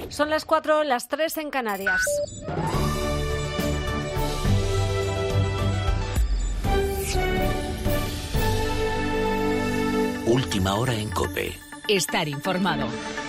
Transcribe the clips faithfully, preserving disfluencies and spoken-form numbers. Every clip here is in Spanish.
Son las cuatro, las tres en Canarias. Última hora en COPE. Estar informado.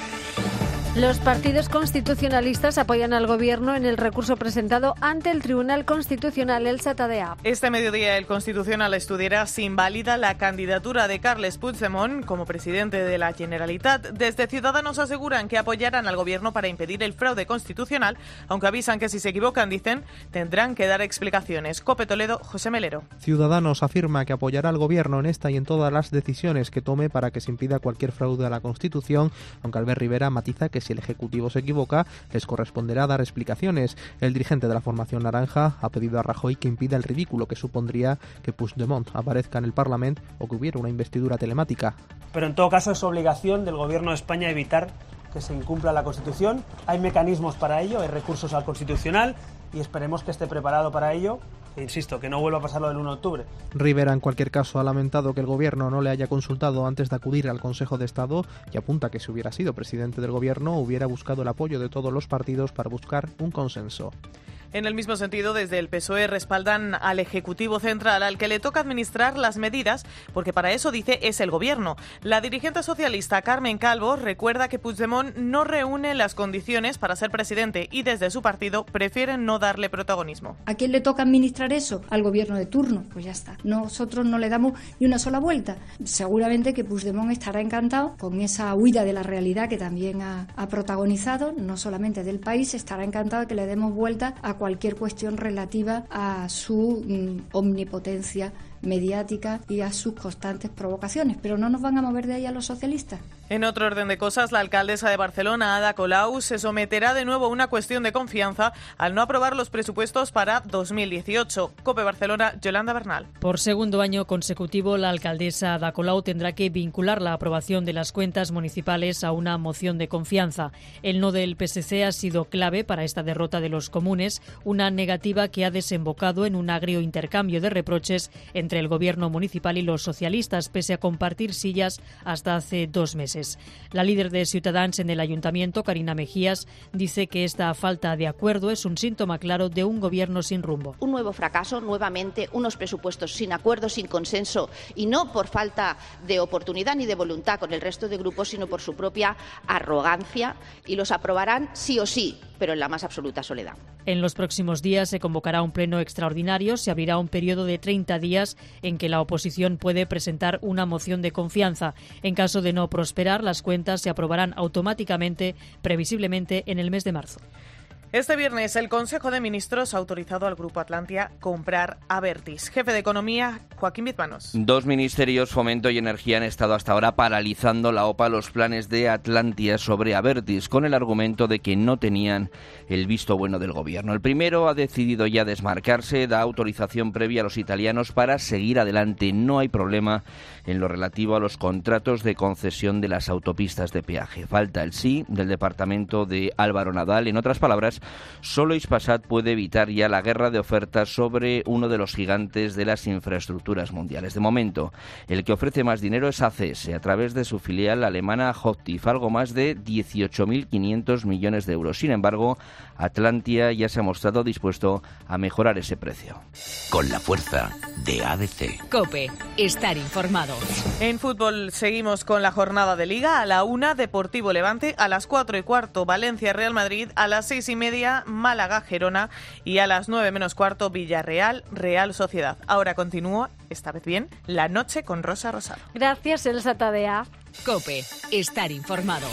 Los partidos constitucionalistas apoyan al Gobierno en el recurso presentado ante el Tribunal Constitucional, Elsa Tadea. Este mediodía el Constitucional estudiará si invalida la candidatura de Carles Puigdemont como presidente de la Generalitat. Desde Ciudadanos aseguran que apoyarán al Gobierno para impedir el fraude constitucional, aunque avisan que si se equivocan, dicen, tendrán que dar explicaciones. COPE Toledo, José Melero. Ciudadanos afirma que apoyará al Gobierno en esta y en todas las decisiones que tome para que se impida cualquier fraude a la Constitución, aunque Albert Rivera matiza que si el Ejecutivo se equivoca, les corresponderá dar explicaciones. El dirigente de la formación naranja ha pedido a Rajoy que impida el ridículo que supondría que Puigdemont aparezca en el Parlamento o que hubiera una investidura telemática. Pero en todo caso es obligación del Gobierno de España evitar que se incumpla la Constitución. Hay mecanismos para ello, hay recursos al Constitucional y esperemos que esté preparado para ello. E insisto, que no vuelva a pasar lo del uno de octubre. Rivera, en cualquier caso, ha lamentado que el Gobierno no le haya consultado antes de acudir al Consejo de Estado y apunta que si hubiera sido presidente del Gobierno hubiera buscado el apoyo de todos los partidos para buscar un consenso. En el mismo sentido, desde el P S O E respaldan al Ejecutivo Central, al que le toca administrar las medidas, porque para eso, dice, es el Gobierno. La dirigente socialista Carmen Calvo recuerda que Puigdemont no reúne las condiciones para ser presidente y desde su partido prefieren no darle protagonismo. ¿A quién le toca administrar eso? Al Gobierno de turno. Pues ya está. Nosotros no le damos ni una sola vuelta. Seguramente que Puigdemont estará encantado con esa huida de la realidad que también ha, ha protagonizado, no solamente del país, estará encantado de que le demos vuelta a cualquier cuestión relativa a su mm, omnipotencia mediática y a sus constantes provocaciones, pero no nos van a mover de ahí a los socialistas. En otro orden de cosas, la alcaldesa de Barcelona, Ada Colau, se someterá de nuevo a una cuestión de confianza al no aprobar los presupuestos para dos mil dieciocho. COPE Barcelona, Yolanda Bernal. Por segundo año consecutivo, la alcaldesa Ada Colau tendrá que vincular la aprobación de las cuentas municipales a una moción de confianza. El no del P S C ha sido clave para esta derrota de los comunes, una negativa que ha desembocado en un agrio intercambio de reproches entre entre el gobierno municipal y los socialistas, pese a compartir sillas hasta hace dos meses. La líder de Ciutadans en el ayuntamiento, Carina Mejías, dice que esta falta de acuerdo es un síntoma claro de un gobierno sin rumbo. Un nuevo fracaso, nuevamente unos presupuestos sin acuerdo, sin consenso, y no por falta de oportunidad ni de voluntad con el resto de grupos, sino por su propia arrogancia, y los aprobarán sí o sí, pero en la más absoluta soledad. En los próximos días se convocará un pleno extraordinario, se abrirá un periodo de treinta días en que la oposición puede presentar una moción de confianza. En caso de no prosperar, las cuentas se aprobarán automáticamente, previsiblemente en el mes de marzo. Este viernes el Consejo de Ministros ha autorizado al Grupo Atlantia comprar Abertis. Jefe de Economía, Joaquín Bizmanos. Dos ministerios, Fomento y Energía, han estado hasta ahora paralizando la OPA los planes de Atlantia sobre Abertis, con el argumento de que no tenían el visto bueno del gobierno. El primero ha decidido ya desmarcarse, da autorización previa a los italianos para seguir adelante. No hay problema en lo relativo a los contratos de concesión de las autopistas de peaje. Falta el sí del departamento de Álvaro Nadal. En otras palabras, solo Hispasat puede evitar ya la guerra de ofertas sobre uno de los gigantes de las infraestructuras mundiales. De momento, el que ofrece más dinero es A C S, a través de su filial alemana Hochtief, algo más de dieciocho mil quinientos millones de euros. Sin embargo, Atlantia ya se ha mostrado dispuesto a mejorar ese precio. Con la fuerza de A D C. COPE, estar informado. En fútbol seguimos con la jornada de Liga. A la una, Deportivo Levante. A las cuatro y cuarto, Valencia Real Madrid. A las seis y media, Málaga Gerona. Y a las nueve menos cuarto, Villarreal Real Sociedad. Ahora continúa, esta vez bien, la noche con Rosa Rosado. Gracias, Elsa Tadea. COPE, estar informado.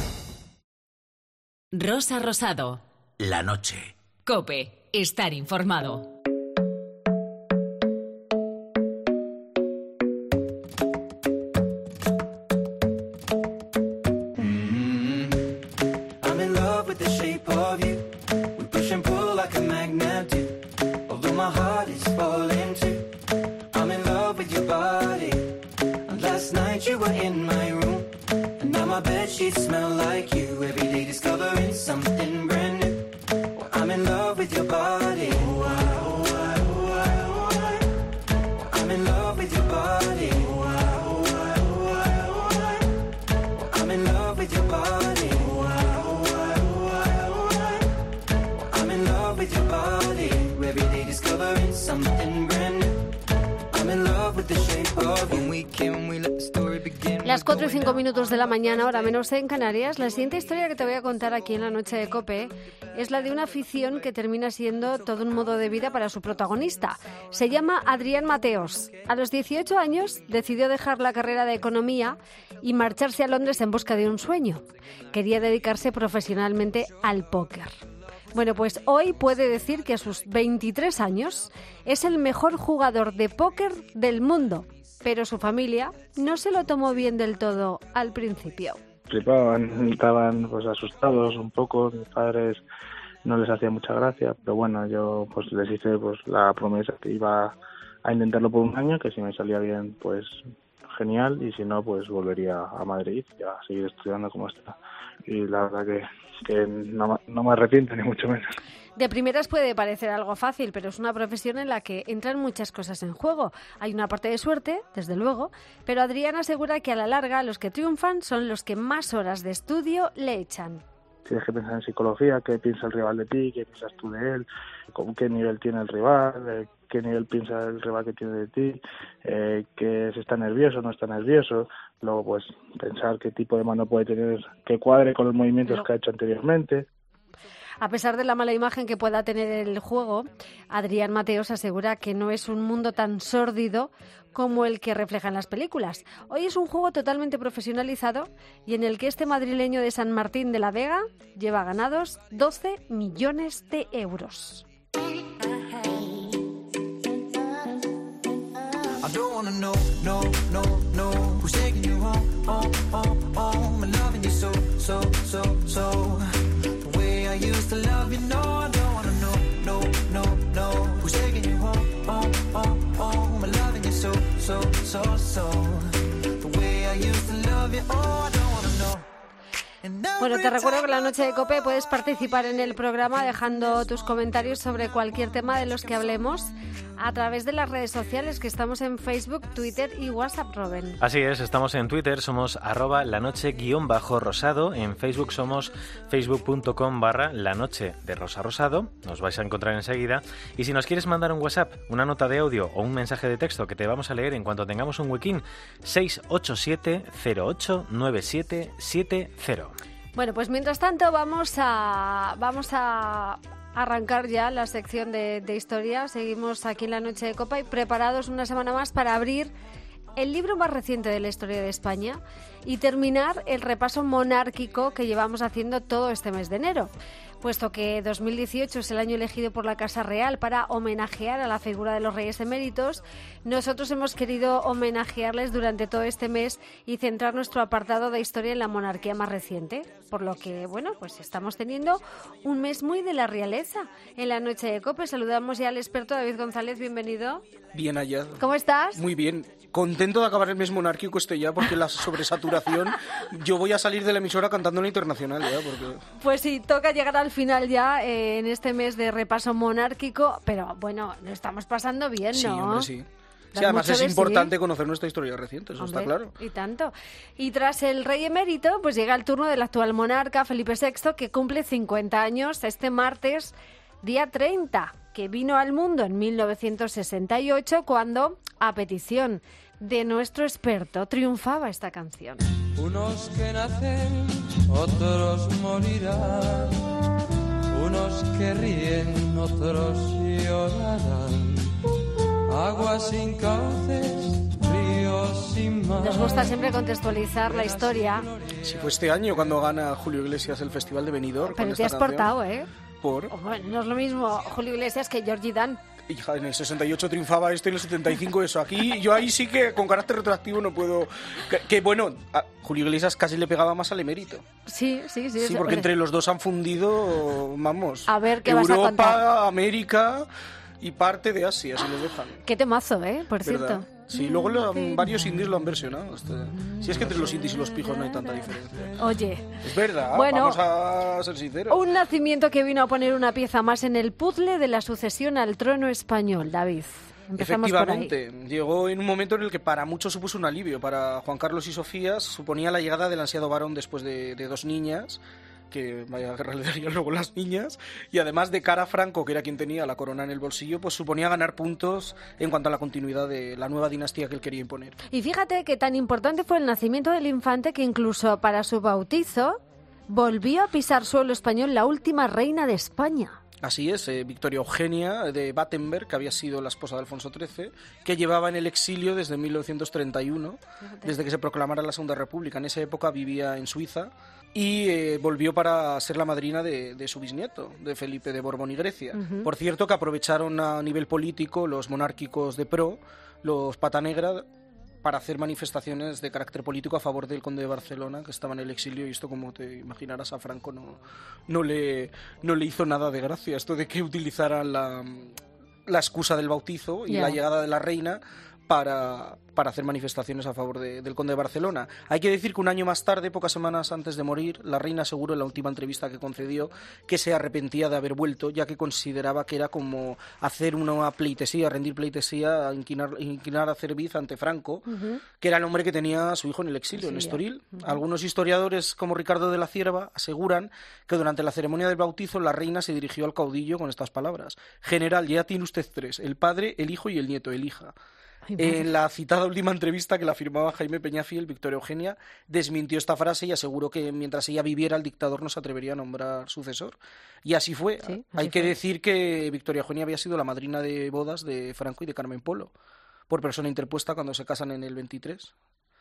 Rosa Rosado. La noche. COPE, estar informado. Las cuatro y cinco minutos de la mañana, ahora menos en Canarias. La siguiente historia que te voy a contar aquí en la noche de COPE es la de una afición que termina siendo todo un modo de vida para su protagonista. Se llama Adrián Mateos. A los dieciocho años decidió dejar la carrera de economía y marcharse a Londres en busca de un sueño. Quería dedicarse profesionalmente al póker. Bueno, pues hoy puede decir que a sus veintitrés años es el mejor jugador de póker del mundo, pero su familia no se lo tomó bien del todo al principio. Flipaban, estaban pues asustados un poco, mis padres no les hacía mucha gracia, pero bueno, yo pues les hice pues la promesa que iba a intentarlo por un año, que si me salía bien pues genial, y si no pues volvería a Madrid y a seguir estudiando como está. Y la verdad que que no, no me arrepiento ni mucho menos. De primeras puede parecer algo fácil, pero es una profesión en la que entran muchas cosas en juego. Hay una parte de suerte, desde luego, pero Adrián asegura que a la larga los que triunfan son los que más horas de estudio le echan. Tienes que pensar en psicología, qué piensa el rival de ti, qué piensas tú de él, con qué nivel tiene el rival, qué nivel piensa el rival que tiene de ti, eh, que si está nervioso o no está nervioso. Luego, pues, pensar qué tipo de mano puede tener, que cuadre con los movimientos no. que ha hecho anteriormente. A pesar de la mala imagen que pueda tener el juego, Adrián Mateos asegura que no es un mundo tan sórdido como el que reflejan las películas. Hoy es un juego totalmente profesionalizado y en el que este madrileño de San Martín de la Vega lleva ganados doce millones de euros. I don't wanna know, no, no, no, who's taking you home, home, home, home, and loving you so, so, so, so, the way I used to love you, no, I don't wanna know, no, no, no, who's taking you home, home, home, home, and loving you so, so, so, so, the way I used to love you, oh, I don't wanna know. Bueno, te recuerdo que en la noche de COPE puedes participar en el programa dejando tus comentarios sobre cualquier tema de los que hablemos a través de las redes sociales, que estamos en Facebook, Twitter y WhatsApp, Robin. Así es, estamos en Twitter, somos arroba lanoche guión bajo rosado, en Facebook somos facebook.com barra lanoche de rosa rosado, nos vais a encontrar enseguida, y si nos quieres mandar un WhatsApp, una nota de audio o un mensaje de texto que te vamos a leer en cuanto tengamos un huequín, seis ocho siete cero ocho nueve siete siete cero. Bueno, pues mientras tanto vamos a vamos a arrancar ya la sección de, de historia. Seguimos aquí en la noche de Copa y preparados una semana más para abrir el libro más reciente de la historia de España y terminar el repaso monárquico que llevamos haciendo todo este mes de enero. Puesto que dos mil dieciocho es el año elegido por la Casa Real para homenajear a la figura de los reyes eméritos, nosotros hemos querido homenajearles durante todo este mes y centrar nuestro apartado de historia en la monarquía más reciente. Por lo que, bueno, pues estamos teniendo un mes muy de la realeza. En la noche de COPE saludamos ya al experto David González, bienvenido. Bien hallado. ¿Cómo estás? Muy bien. Contento de acabar el mes monárquico estoy ya, porque la sobresaturación, yo voy a salir de la emisora cantando en la internacional ya, porque... Pues sí, toca llegar al final ya eh, en este mes de repaso monárquico, pero bueno, lo estamos pasando bien, ¿no? Sí, hombre, sí. Sí, además es importante sí. conocer nuestra historia reciente, eso hombre, está claro. Y tanto. Y tras el rey emérito, pues llega el turno del actual monarca, Felipe sexto, que cumple cincuenta años este martes, día treinta, que vino al mundo en mil novecientos sesenta y ocho, cuando, a petición de nuestro experto, triunfaba esta canción. Unos que nacen, otros morirán, unos que ríen, otros llorarán, aguas sin cauces, ríos sin mar. Nos gusta siempre contextualizar la historia. Si fue este año cuando gana Julio Iglesias el Festival de Benidorm. Pero te has canción. portado, ¿eh? ¿Por? Bueno, no es lo mismo Julio Iglesias que Georgie Dan. Hija, en el sesenta y ocho triunfaba esto y en el setenta y cinco eso. Aquí, yo ahí sí que con carácter retroactivo no puedo... Que, que bueno, a Julio Iglesias casi le pegaba más al emérito. Sí, sí, sí. Sí, porque es... entre los dos han fundido, vamos... A ver, ¿qué Europa, vas a contar? Europa, América y parte de Asia, si los dejan. Qué temazo, ¿eh? Por ¿verdad? cierto. Sí, luego lo, varios indies lo han versionado. Este, si es que entre los indies y los pijos no hay tanta diferencia. Oye. Es verdad, bueno, vamos a ser sinceros. Un nacimiento que vino a poner una pieza más en el puzzle de la sucesión al trono español, David. Empezamos Efectivamente, por ahí. Llegó en un momento en el que para muchos supuso un alivio. Para Juan Carlos y Sofía suponía la llegada del ansiado varón después de, de dos niñas, que vaya guerra le darían luego las niñas, y además de cara a Franco, que era quien tenía la corona en el bolsillo, pues suponía ganar puntos en cuanto a la continuidad de la nueva dinastía que él quería imponer. Y fíjate que tan importante fue el nacimiento del infante que incluso para su bautizo volvió a pisar suelo español la última reina de España. Así es, eh, Victoria Eugenia de Battenberg, que había sido la esposa de Alfonso trece, que llevaba en el exilio desde mil novecientos treinta y uno, Fíjate. desde que se proclamara la Segunda República. En esa época vivía en Suiza y eh, volvió para ser la madrina de, de su bisnieto, de Felipe de Borbón y Grecia. Uh-huh. Por cierto, que aprovecharon a nivel político los monárquicos de pro, los Pata Negra, para hacer manifestaciones de carácter político a favor del conde de Barcelona, que estaba en el exilio, y esto, como te imaginarás, a Franco no, no, le, no le hizo nada de gracia, esto de que utilizaran la, la excusa del bautizo y yeah. la llegada de la reina para, para hacer manifestaciones a favor de, del conde de Barcelona. Hay que decir que un año más tarde, pocas semanas antes de morir, la reina aseguró en la última entrevista que concedió que se arrepentía de haber vuelto, ya que consideraba que era como hacer una pleitesía, rendir pleitesía, inclinar, inclinar a cerviz ante Franco, uh-huh. que era el hombre que tenía a su hijo en el exilio, sí, en Estoril. Uh-huh. Algunos historiadores, como Ricardo de la Cierva, aseguran que durante la ceremonia del bautizo la reina se dirigió al caudillo con estas palabras: general, ya tiene usted tres, el padre, el hijo y el nieto, elija. En la citada última entrevista que la firmaba Jaime Peñafiel, Victoria Eugenia desmintió esta frase y aseguró que mientras ella viviera el dictador no se atrevería a nombrar sucesor. Y así fue. Sí, así Hay que fue. decir que Victoria Eugenia había sido la madrina de bodas de Franco y de Carmen Polo, por persona interpuesta cuando se casan en el veintitrés.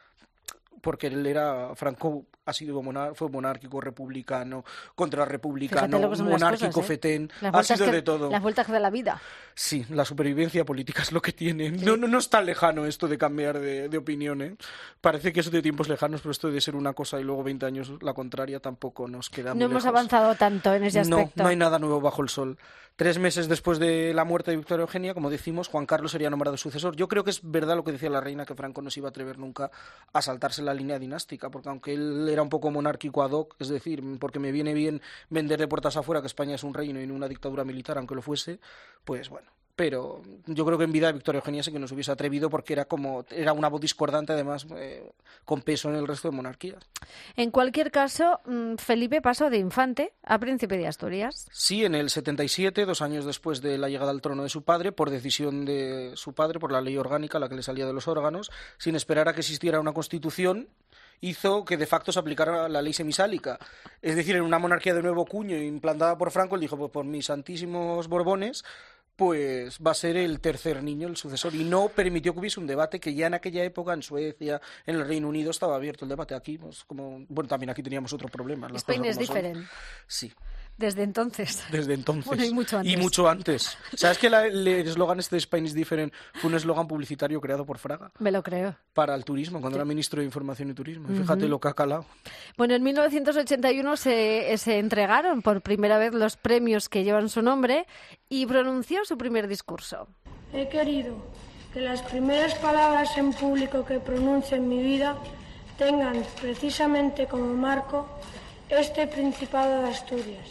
Porque él era, Franco ha sido monar, fue monárquico, republicano, contrarrepublicano, monárquico, cosas, ¿eh? fetén, ha sido que, de todo. Las vueltas de la vida. Sí, la supervivencia política es lo que tiene. Sí. No, no, no es tan lejano esto de cambiar de, de opinión, ¿eh? Parece que eso de tiempos lejanos, pero esto de ser una cosa y luego veinte años la contraria tampoco nos queda muy No hemos lejos. avanzado tanto en ese aspecto. No, no hay nada nuevo bajo el sol. Tres meses después de la muerte de Victoria Eugenia, como decimos, Juan Carlos sería nombrado sucesor. Yo creo que es verdad lo que decía la reina, que Franco no se iba a atrever nunca a saltarse la línea dinástica, porque aunque él era un poco monárquico ad hoc, es decir, porque me viene bien vender de puertas afuera que España es un reino y no una dictadura militar, aunque lo fuese, pues bueno. Pero yo creo que en vida de Victoria Eugenia sí que no se hubiese atrevido, porque era como era una voz discordante, además, eh, con peso en el resto de monarquías. En cualquier caso, Felipe pasó de infante a príncipe de Asturias. Sí, en el setenta y siete, dos años después de la llegada al trono de su padre, por decisión de su padre, por la ley orgánica, la que le salía de los órganos, sin esperar a que existiera una constitución, hizo que de facto se aplicara la ley semisálica. Es decir, en una monarquía de nuevo cuño implantada por Franco, él dijo, pues por mis santísimos Borbones, pues va a ser el tercer niño, el sucesor, y no permitió que hubiese un debate que ya en aquella época en Suecia, en el Reino Unido, estaba abierto el debate. Aquí, pues como bueno, también aquí teníamos otro problema. Spain is different. Sí. Desde entonces. Desde entonces. Bueno, y mucho antes. Y mucho antes. ¿Sabes que la, el eslogan este de Spain is different fue un eslogan publicitario creado por Fraga? Me lo creo. Para el turismo, cuando sí. era ministro de Información y Turismo. Uh-huh. Fíjate lo que ha calado. Bueno, en mil novecientos ochenta y uno se, se entregaron por primera vez los premios que llevan su nombre y pronunció su primer discurso. He querido que las primeras palabras en público que pronuncie en mi vida tengan precisamente como marco este Principado de Asturias,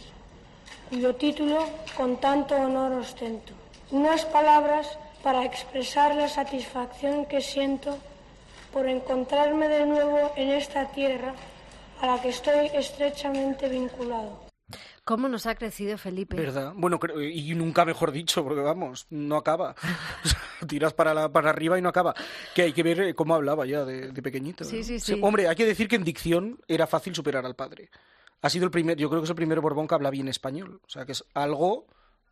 cuyo título con tanto honor ostento. Unas palabras para expresar la satisfacción que siento por encontrarme de nuevo en esta tierra a la que estoy estrechamente vinculado. ¿Cómo nos ha crecido Felipe? ¿Verdad? Bueno, y nunca mejor dicho, porque vamos, no acaba. Tiras para, la, para arriba y no acaba. Que hay que ver cómo hablaba ya de, de pequeñito. Sí, ¿no? sí, sí. Hombre, hay que decir que en dicción era fácil superar al padre. Ha sido el primer, yo creo que es el primer Borbón que habla bien español. O sea, que es algo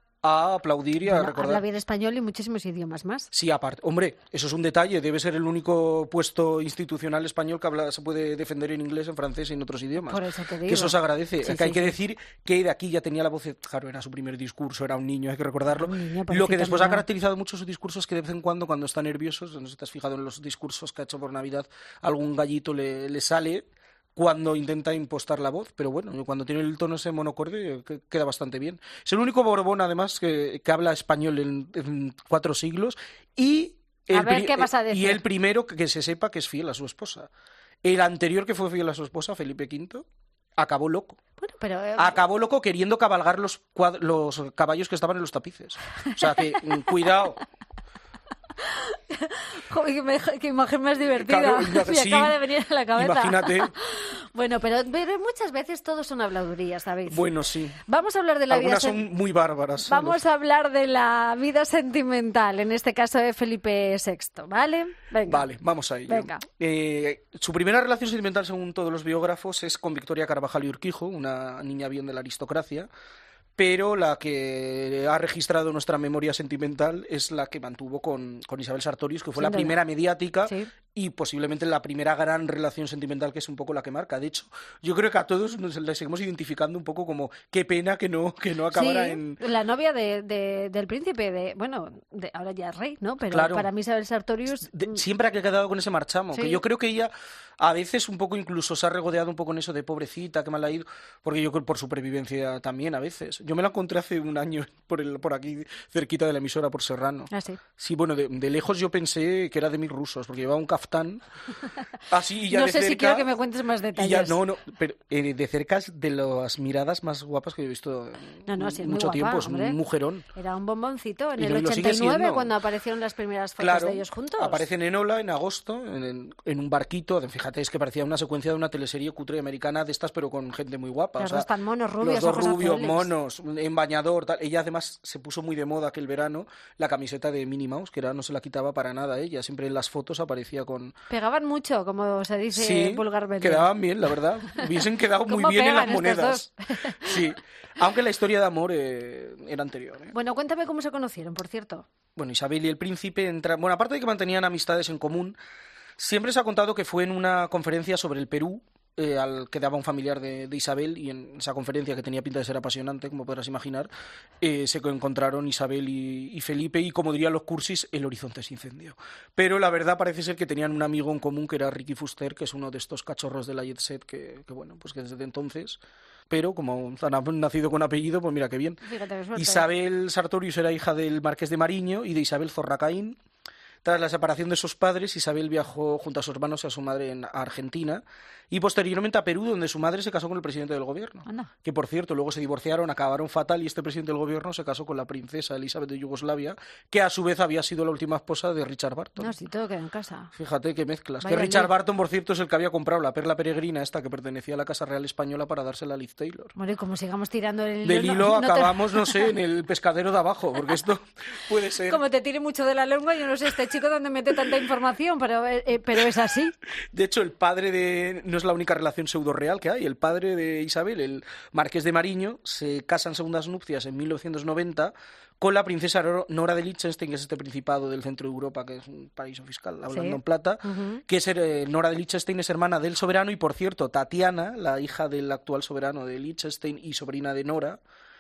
a aplaudir y a bueno, recordar. Habla bien español y muchísimos idiomas más. Sí, aparte. Hombre, eso es un detalle. Debe ser el único puesto institucional español que habla, se puede defender en inglés, en francés y en otros idiomas. Por eso te digo. Que eso se agradece. Sí, que sí, hay que sí. decir que de aquí ya tenía la voz. Claro, era su primer discurso, era un niño, hay que recordarlo. Niño, Lo que después ha caracterizado mucho su discurso es que de vez en cuando, cuando está nervioso, no sé si te has fijado en los discursos que ha hecho por Navidad, algún gallito le, le sale cuando intenta impostar la voz, pero bueno, cuando tiene el tono ese monocorde queda bastante bien. Es el único Borbón, además, que, que habla español en, en cuatro siglos y el, a ver, ¿qué vas a decir? Y el primero que, que se sepa que es fiel a su esposa. El anterior que fue fiel a su esposa, Felipe quinto, acabó loco. Bueno, pero, eh... Acabó loco queriendo cabalgar los, cuad- los caballos que estaban en los tapices. O sea que, cuidado. Joder, qué, qué imagen más divertida. Claro, me sí, acaba de venir a la cabeza. Imagínate. Bueno, pero, pero muchas veces todos son habladurías, ¿sabéis? Bueno, sí. Vamos a hablar de la Algunas vida... son muy bárbaras. Vamos a hablar de la vida sentimental, en este caso de Felipe sexto, ¿vale? Venga. Vale, vamos a ello. Venga. Eh, su primera relación sentimental, según todos los biógrafos, es con Victoria Carvajal y Urquijo, una niña bien de la aristocracia, pero la que ha registrado nuestra memoria sentimental es la que mantuvo con, con Isabel Sartorius, que fue Sin la duda. primera mediática Sí. y posiblemente la primera gran relación sentimental, que es un poco la que marca. De hecho, yo creo que a todos nos la seguimos identificando un poco como qué pena que no, que no acabara Sí, en... la novia de, de- del príncipe, de bueno, de, ahora ya es rey, ¿no? Pero Claro. para mí Isabel Sartorius... De- siempre ha quedado con ese marchamo, Sí. que yo creo que ella a veces un poco incluso se ha regodeado un poco en eso de pobrecita, que mal ha ido, porque yo creo por supervivencia también a veces. Yo me la encontré hace un año por, el, por aquí, cerquita de la emisora, por Serrano. Ah, sí. Sí, bueno, de, de lejos yo pensé que era de mis rusos, porque llevaba un caftán así y ya no de sé cerca... si quiero que me cuentes más y detalles. ya, no, no, pero eh, de cerca es de las miradas más guapas que he visto en No, no, sí, es muy mucho guapa, tiempo, es hombre. un mujerón. Era un bomboncito en Y el lo- y lo sigue ochenta y nueve, siendo. cuando aparecieron las primeras fotos Claro, de ellos juntos. aparecen en Ola en agosto, en, en un barquito. Fíjate, es que parecía una secuencia de una teleserie cutre americana de estas, pero con gente muy guapa. Los o sea, dos tan monos, rubios, Los dos ojos rubios, azules. monos, en bañador, tal. Ella además se puso muy de moda aquel verano la camiseta de Minnie Mouse, que era, no se la quitaba para nada ella. Siempre en las fotos aparecía con... Pegaban mucho, como se dice Sí, vulgarmente. quedaban bien, la verdad. Hubiesen quedado muy ¿Cómo bien en las pegan estos monedas. dos? Sí, aunque la historia de amor eh, era anterior. ¿eh? Bueno, cuéntame cómo se conocieron, por cierto. Bueno, Isabel y el príncipe entran... Bueno, aparte de que mantenían amistades en común, siempre se ha contado que fue en una conferencia sobre el Perú, eh, al que daba un familiar de, de Isabel, y en esa conferencia, que tenía pinta de ser apasionante, como podrás imaginar, eh, se encontraron Isabel y, y Felipe, y como dirían los cursis, el horizonte se incendió. Pero la verdad parece ser que tenían un amigo en común, que era Ricky Fuster, que es uno de estos cachorros de la Jet Set, que, que bueno, pues que desde entonces... Pero como han nacido con apellido, pues mira qué bien. Fíjate qué suerte. Isabel Sartorius era hija del marqués de Mariño y de Isabel Zorracaín. Tras la separación de sus padres, Isabel viajó junto a sus hermanos y a su madre en, a Argentina y posteriormente a Perú, donde su madre se casó con el presidente del gobierno. Anda. Que, por cierto, luego se divorciaron, acabaron fatal, y este presidente del gobierno se casó con la princesa Elizabeth de Yugoslavia, que a su vez había sido la última esposa de Richard Barton. No, si todo queda en casa. Fíjate qué mezclas. Vaya que Richard lío. Barton, por cierto, es el que había comprado la perla peregrina esta que pertenecía a la Casa Real Española para dársela a Liz Taylor. Bueno, y como sigamos tirando el Del no- hilo no te- acabamos, no sé, en el pescadero de abajo, porque esto puede ser... Como te tire mucho de la lengua, yo no sé este chico dónde mete tanta información, pero, eh, eh, pero es así. De hecho, el padre de... No es la única relación pseudo-real que hay. El padre de Isabel, el marqués de Mariño, se casa en segundas nupcias en mil novecientos noventa con la princesa Nor- Nora de Liechtenstein, que es este principado del centro de Europa, que es un paraíso fiscal, hablando Sí. en plata, Ujú. que es eh, Nora de Liechtenstein es hermana del soberano, y por cierto, Tatiana, la hija del actual soberano de Liechtenstein y sobrina de Nora,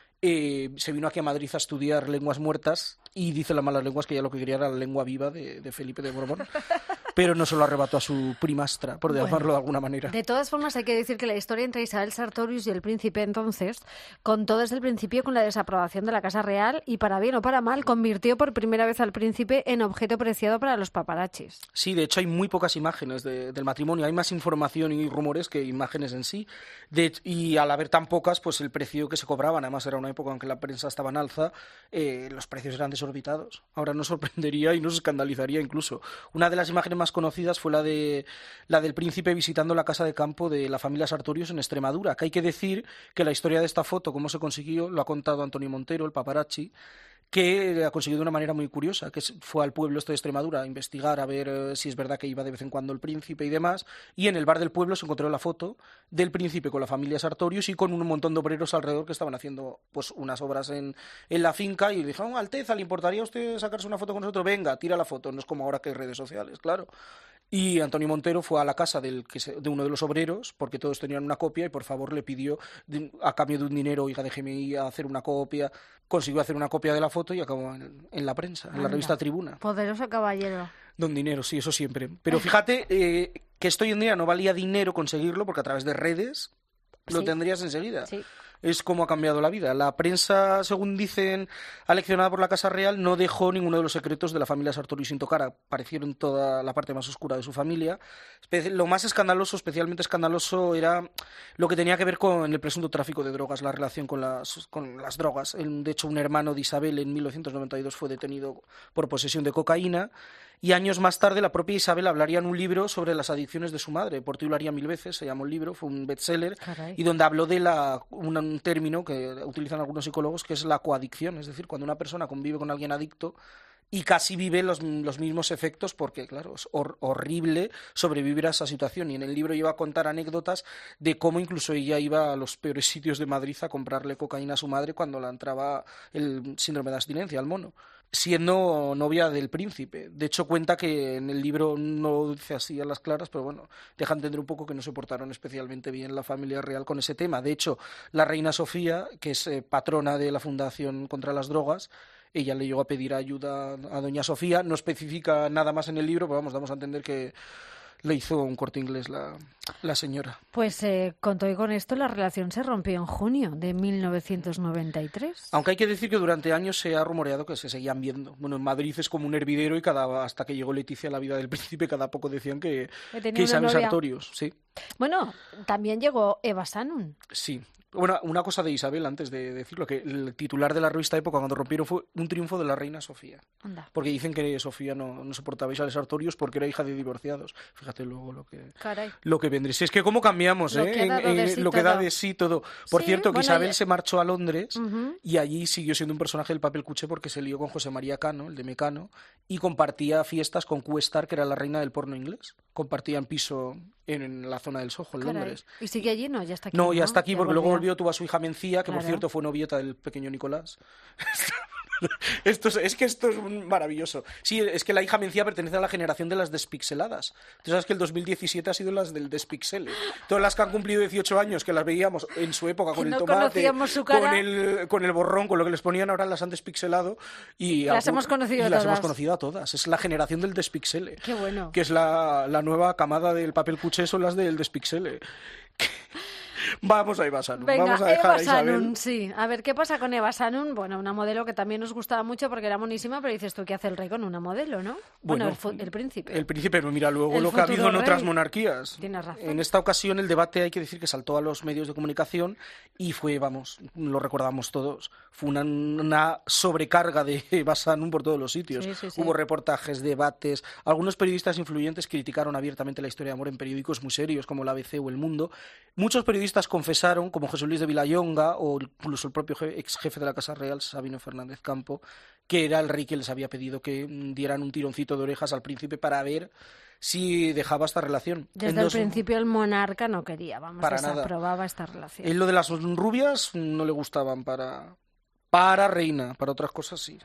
eh, se vino aquí a Madrid a estudiar lenguas muertas, y dice las malas lenguas que ella lo que quería era la lengua viva de, de Felipe de Borbón, pero no se lo arrebató a su primastra, por Bueno, llamarlo de alguna manera. De todas formas, hay que decir que la historia entre Isabel Sartorius y el príncipe entonces contó desde el principio con la desaprobación de la Casa Real y, para bien o para mal, convirtió por primera vez al príncipe en objeto preciado para los paparachis. Sí, de hecho hay muy pocas imágenes de- del matrimonio, hay más información y rumores que imágenes en sí, de, y al haber tan pocas, pues el precio que se cobraban, además era una época en que la prensa estaba en alza, eh, los precios eran desorbitados. Ahora nos sorprendería y nos escandalizaría incluso. Una de las imágenes más conocidas fue la de la del príncipe visitando la casa de campo de la familia Sartorius en Extremadura, que hay que decir que la historia de esta foto, cómo se consiguió, lo ha contado Antonio Montero, el paparazzi, que ha conseguido de una manera muy curiosa, que es- fue al pueblo este de Extremadura a investigar, a ver eh, si es verdad que iba de vez en cuando el príncipe y demás, y en el bar del pueblo se encontró la foto del príncipe con la familia Sartorius y con un montón de obreros alrededor que estaban haciendo pues unas obras en, en la finca, y le dijeron: Alteza, ¿le importaría a usted sacarse una foto con nosotros? Venga, tira la foto. No es como ahora que hay redes sociales, claro. Y Antonio Montero fue a la casa del, que se- de uno de los obreros, porque todos tenían una copia, y por favor le pidió, de- a cambio de un dinero: oiga, déjeme ir a hacer una copia. Consiguió hacer una copia de la foto y acabó en, en la prensa, en la Anda. revista Tribuna. Poderoso caballero. Don dinero, sí, eso siempre. Pero fíjate eh, que esto hoy en día no valía dinero conseguirlo, porque a través de redes lo Sí. tendrías enseguida. Sí. es cómo ha cambiado la vida. La prensa, según dicen, aleccionada por la Casa Real, no dejó ninguno de los secretos de la familia Sartori sin tocar. Aparecieron toda la parte más oscura de su familia. Lo más escandaloso, especialmente escandaloso, era lo que tenía que ver con el presunto tráfico de drogas, la relación con las, con las drogas. De hecho, un hermano de Isabel en mil novecientos noventa y dos fue detenido por posesión de cocaína. Y años más tarde la propia Isabel hablaría en un libro sobre las adicciones de su madre. Por ti lo haría mil veces, se llamó el libro, fue un bestseller. Caray. Y donde habló de la, un, un término que utilizan algunos psicólogos, que es la coadicción. Es decir, cuando una persona convive con alguien adicto y casi vive los, los mismos efectos, porque, claro, es hor- horrible sobrevivir a esa situación. Y en el libro iba a contar anécdotas de cómo incluso ella iba a los peores sitios de Madrid a comprarle cocaína a su madre cuando la entraba el síndrome de abstinencia, el mono, siendo novia del príncipe. De hecho, cuenta que en el libro no lo dice así a las claras, pero bueno, deja entender un poco que no se portaron especialmente bien la familia real con ese tema. De hecho, la reina Sofía, que es eh, patrona de la Fundación contra las Drogas, ella le llegó a pedir ayuda a doña Sofía. No especifica nada más en el libro, pero vamos, damos a entender que le hizo un Corte Inglés la, la señora. Pues eh, con todo y con esto la relación se rompió en junio de mil novecientos noventa y tres. Aunque hay que decir que durante años se ha rumoreado que se seguían viendo. Bueno, en Madrid es como un hervidero y cada hasta que llegó Leticia a la vida del príncipe, cada poco decían que, que Isabel Sartorius. Sí. Bueno, también llegó Eva Sanun. Sí. Bueno, una cosa de Isabel, antes de decirlo, que el titular de la revista Época cuando rompieron fue un triunfo de la reina Sofía. Anda. Porque dicen que Sofía no, no soportaba a Isabel Sartorius porque era hija de divorciados. Fíjate luego lo que, Caray. lo que vendré. Si es que cómo cambiamos, lo ¿eh? Que en, en, sí lo que da de sí todo. Por sí, cierto, que bueno, Isabel ya... se marchó a Londres uh-huh. y allí siguió siendo un personaje del papel cuché porque se lió con José María Cano, el de Mecano, y compartía fiestas con Q Star, que era la reina del porno inglés. Compartían piso en, en la zona del Soho, en Caray. Londres. ¿Y sigue allí? No, ya está aquí. No, ¿no? ya está aquí ya porque volvió. luego volvió, tuvo a su hija Mencía, que claro. por cierto fue novieta del pequeño Nicolás. Esto es, es que esto es maravilloso. Sí, es que la hija Mencía pertenece a la generación de las despixeladas. Tú sabes que el dos mil diecisiete ha sido las del despixele. Todas las que han cumplido dieciocho años, que las veíamos en su época con no el tomate, su cara. con el con el borrón, con lo que les ponían, ahora las han despixelado y las algún, hemos conocido y todas. las hemos conocido a todas. Es la generación del despixele. Qué bueno. Que es la, la nueva camada del papel cuché, son las del despixele. Vamos a Eva Sanun. Venga, Vamos a dejar Eva a Isabel. Sanun, sí. A ver, ¿qué pasa con Eva Sanun? Bueno, una modelo que también nos gustaba mucho porque era monísima, pero dices tú, ¿qué hace el rey con una modelo, no? Bueno, bueno el, fu- el príncipe. El príncipe, pero mira luego el lo que ha habido en rey. otras monarquías. Tienes razón. En esta ocasión el debate hay que decir que saltó a los medios de comunicación y fue, vamos, lo recordamos todos, fue una, una sobrecarga de Eva Sanun por todos los sitios. Sí, sí, sí. Hubo reportajes, debates, algunos periodistas influyentes criticaron abiertamente la historia de amor en periódicos muy serios como la A B C o El Mundo. Muchos periodistas confesaron, como José Luis de Villayonga o incluso el propio ex jefe de la Casa Real, Sabino Fernández Campo, que era el rey que les había pedido que dieran un tironcito de orejas al príncipe para ver si dejaba esta relación. Desde Entonces, el principio el monarca no quería, vamos, para desaprobaba nada. esta relación. En lo de las rubias no le gustaban para... Para reina, para otras cosas sí.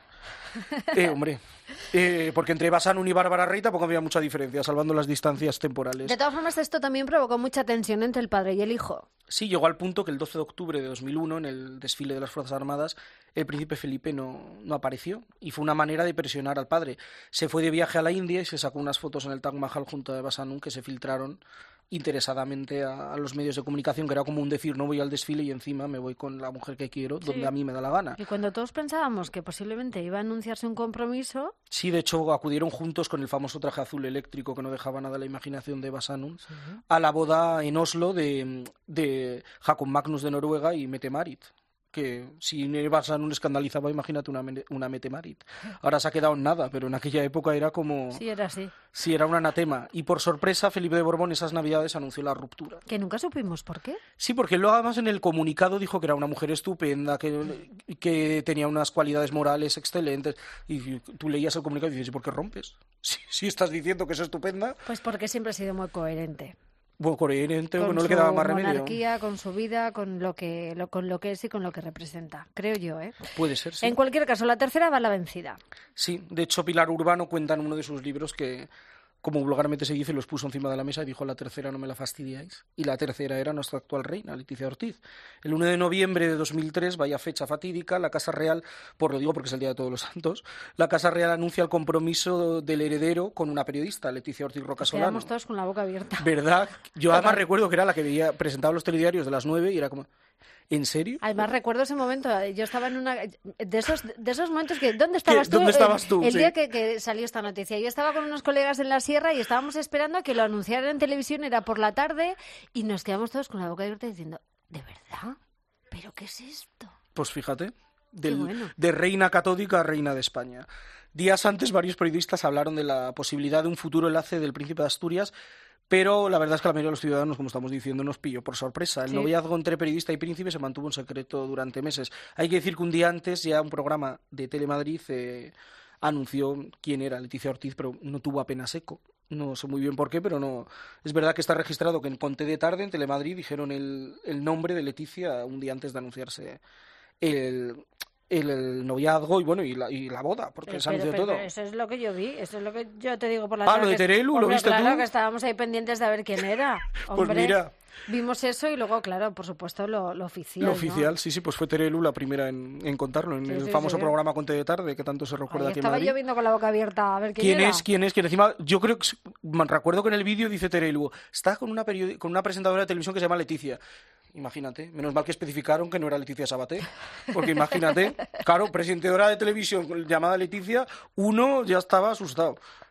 Eh, hombre, eh, porque entre Eva Sanun y Bárbara Rey tampoco había mucha diferencia, salvando las distancias temporales. De todas formas, esto también provocó mucha tensión entre el padre y el hijo. Sí, llegó al punto que el doce de octubre de dos mil uno, en el desfile de las Fuerzas Armadas, el príncipe Felipe no, no apareció. Y fue una manera de presionar al padre. Se fue de viaje a la India y se sacó unas fotos en el Taj Mahal junto a Eva Sanun que se filtraron interesadamente a, a los medios de comunicación, que era como un decir, no voy al desfile y encima me voy con la mujer que quiero, Sí. donde a mí me da la gana. Y cuando todos pensábamos que posiblemente iba a anunciarse un compromiso... Sí, de hecho acudieron juntos con el famoso traje azul eléctrico que no dejaba nada a la imaginación de Eva Sanun, sí. a la boda en Oslo de, de Jacob Magnus de Noruega y Mette-Marit. Que si Eva Sanun escandalizaba, imagínate una, una Mette-Marit. Ahora se ha quedado en nada, pero en aquella época era como... Sí, era así. Sí, era un anatema. Y por sorpresa, Felipe de Borbón esas navidades anunció la ruptura. Que nunca supimos por qué. Sí, porque luego además en el comunicado dijo que era una mujer estupenda, que, que tenía unas cualidades morales excelentes. Y tú leías el comunicado y dices, ¿y por qué rompes? Si, si estás diciendo que es estupenda... Pues porque siempre ha sido muy coherente. Bueno, coherente, con no le quedaba más remedio. Con su monarquía, con su vida, con lo que lo, con lo que es y con lo que representa, creo yo, ¿eh? Puede ser, sí. En cualquier caso, la tercera va la vencida. Sí, de hecho Pilar Urbano cuenta en uno de sus libros que como vulgarmente se dice, los puso encima de la mesa y dijo: la tercera no me la fastidiáis. Y la tercera era nuestra actual reina, Leticia Ortiz. El uno de noviembre de dos mil tres, vaya fecha fatídica, la Casa Real, por lo digo porque es el Día de Todos los Santos, la Casa Real anuncia el compromiso del heredero con una periodista, Leticia Ortiz Roca Solano. Quedamos todos con la boca abierta. ¿Verdad? Yo además recuerdo que era la que veía, presentaba los telediarios de las nueve y era como... ¿En serio? Además recuerdo ese momento, yo estaba en una de esos de esos momentos que ¿dónde estabas tú? ¿Dónde estabas tú? El, el sí. día que, que salió esta noticia. Yo estaba con unos colegas en la sierra y estábamos esperando a que lo anunciaran en televisión, era por la tarde, y nos quedamos todos con la boca abierta diciendo, ¿de verdad? ¿Pero qué es esto? Pues fíjate, del, bueno. de reina católica a reina de España. Días antes varios periodistas hablaron de la posibilidad de un futuro enlace del príncipe de Asturias, pero la verdad es que la mayoría de los ciudadanos, como estamos diciendo, nos pilló por sorpresa. El sí. noviazgo entre periodista y príncipe se mantuvo en secreto durante meses. Hay que decir que un día antes ya un programa de Telemadrid eh, anunció quién era Leticia Ortiz, pero no tuvo apenas eco. No sé muy bien por qué, pero no. Es verdad que está registrado que en Conté de Tarde, en Telemadrid, dijeron el, el nombre de Leticia un día antes de anunciarse el... El, el noviazgo y bueno y la, y la boda, porque pero, se anunció pero, todo. Pero eso es lo que yo vi, eso es lo que yo te digo por la Ah, lo de Terelu, ¿lo hombre, viste claro, tú? Claro, que estábamos ahí pendientes de ver quién era. Hombre, pues mira. Vimos eso y luego, claro, por supuesto, lo, lo oficial. Lo oficial, ¿no? sí, sí, pues fue Terelu la primera en, en contarlo, en sí, el sí, famoso sí, programa Conté de Tarde, que tanto se recuerda ahí aquí en estaba Madrid. yo viendo con la boca abierta a ver quién, ¿Quién era. es? ¿Quién es? ¿Quién encima? Yo creo que... Recuerdo que en el vídeo dice Terelu, está con una, periodi- con una presentadora de televisión que se llama Leticia. Imagínate, menos mal que especificaron que no era Leticia Sabaté, porque imagínate, claro, presentadora de televisión llamada Leticia, uno ya estaba asustado.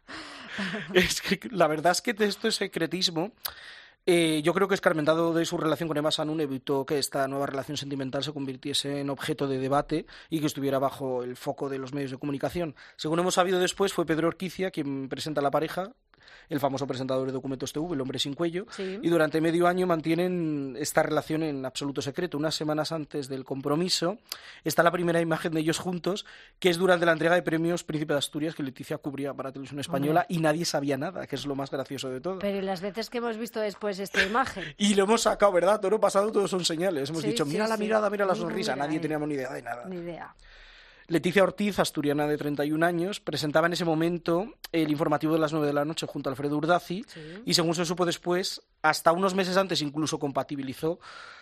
Es que la verdad es que de esto es secretismo. Eh, yo creo que escarmentado de su relación con Emma Sanun evitó que esta nueva relación sentimental se convirtiese en objeto de debate y que estuviera bajo el foco de los medios de comunicación. Según hemos sabido después, fue Pedro Orquicia quien presenta a la pareja, el famoso presentador de Documentos T V, el hombre sin cuello, sí. y durante medio año mantienen esta relación en absoluto secreto. Unas semanas antes del compromiso está la primera imagen de ellos juntos, que es durante la entrega de premios Príncipe de Asturias que Leticia cubría para Televisión Española. Hombre. Y nadie sabía nada, que es lo más gracioso de todo. Pero las veces que hemos visto después esta imagen. Y lo hemos sacado, ¿verdad? Todo lo pasado, todos son señales. Hemos sí, dicho, mira sí, la sí. mirada, mira la Mira, sonrisa. mira, nadie mira. teníamos ni idea de nada. Ni idea. Leticia Ortiz, asturiana de treinta y un años, presentaba en ese momento el informativo de las nueve de la noche junto a Alfredo Urdazi, sí. Y según se supo después, hasta unos meses antes incluso compatibilizó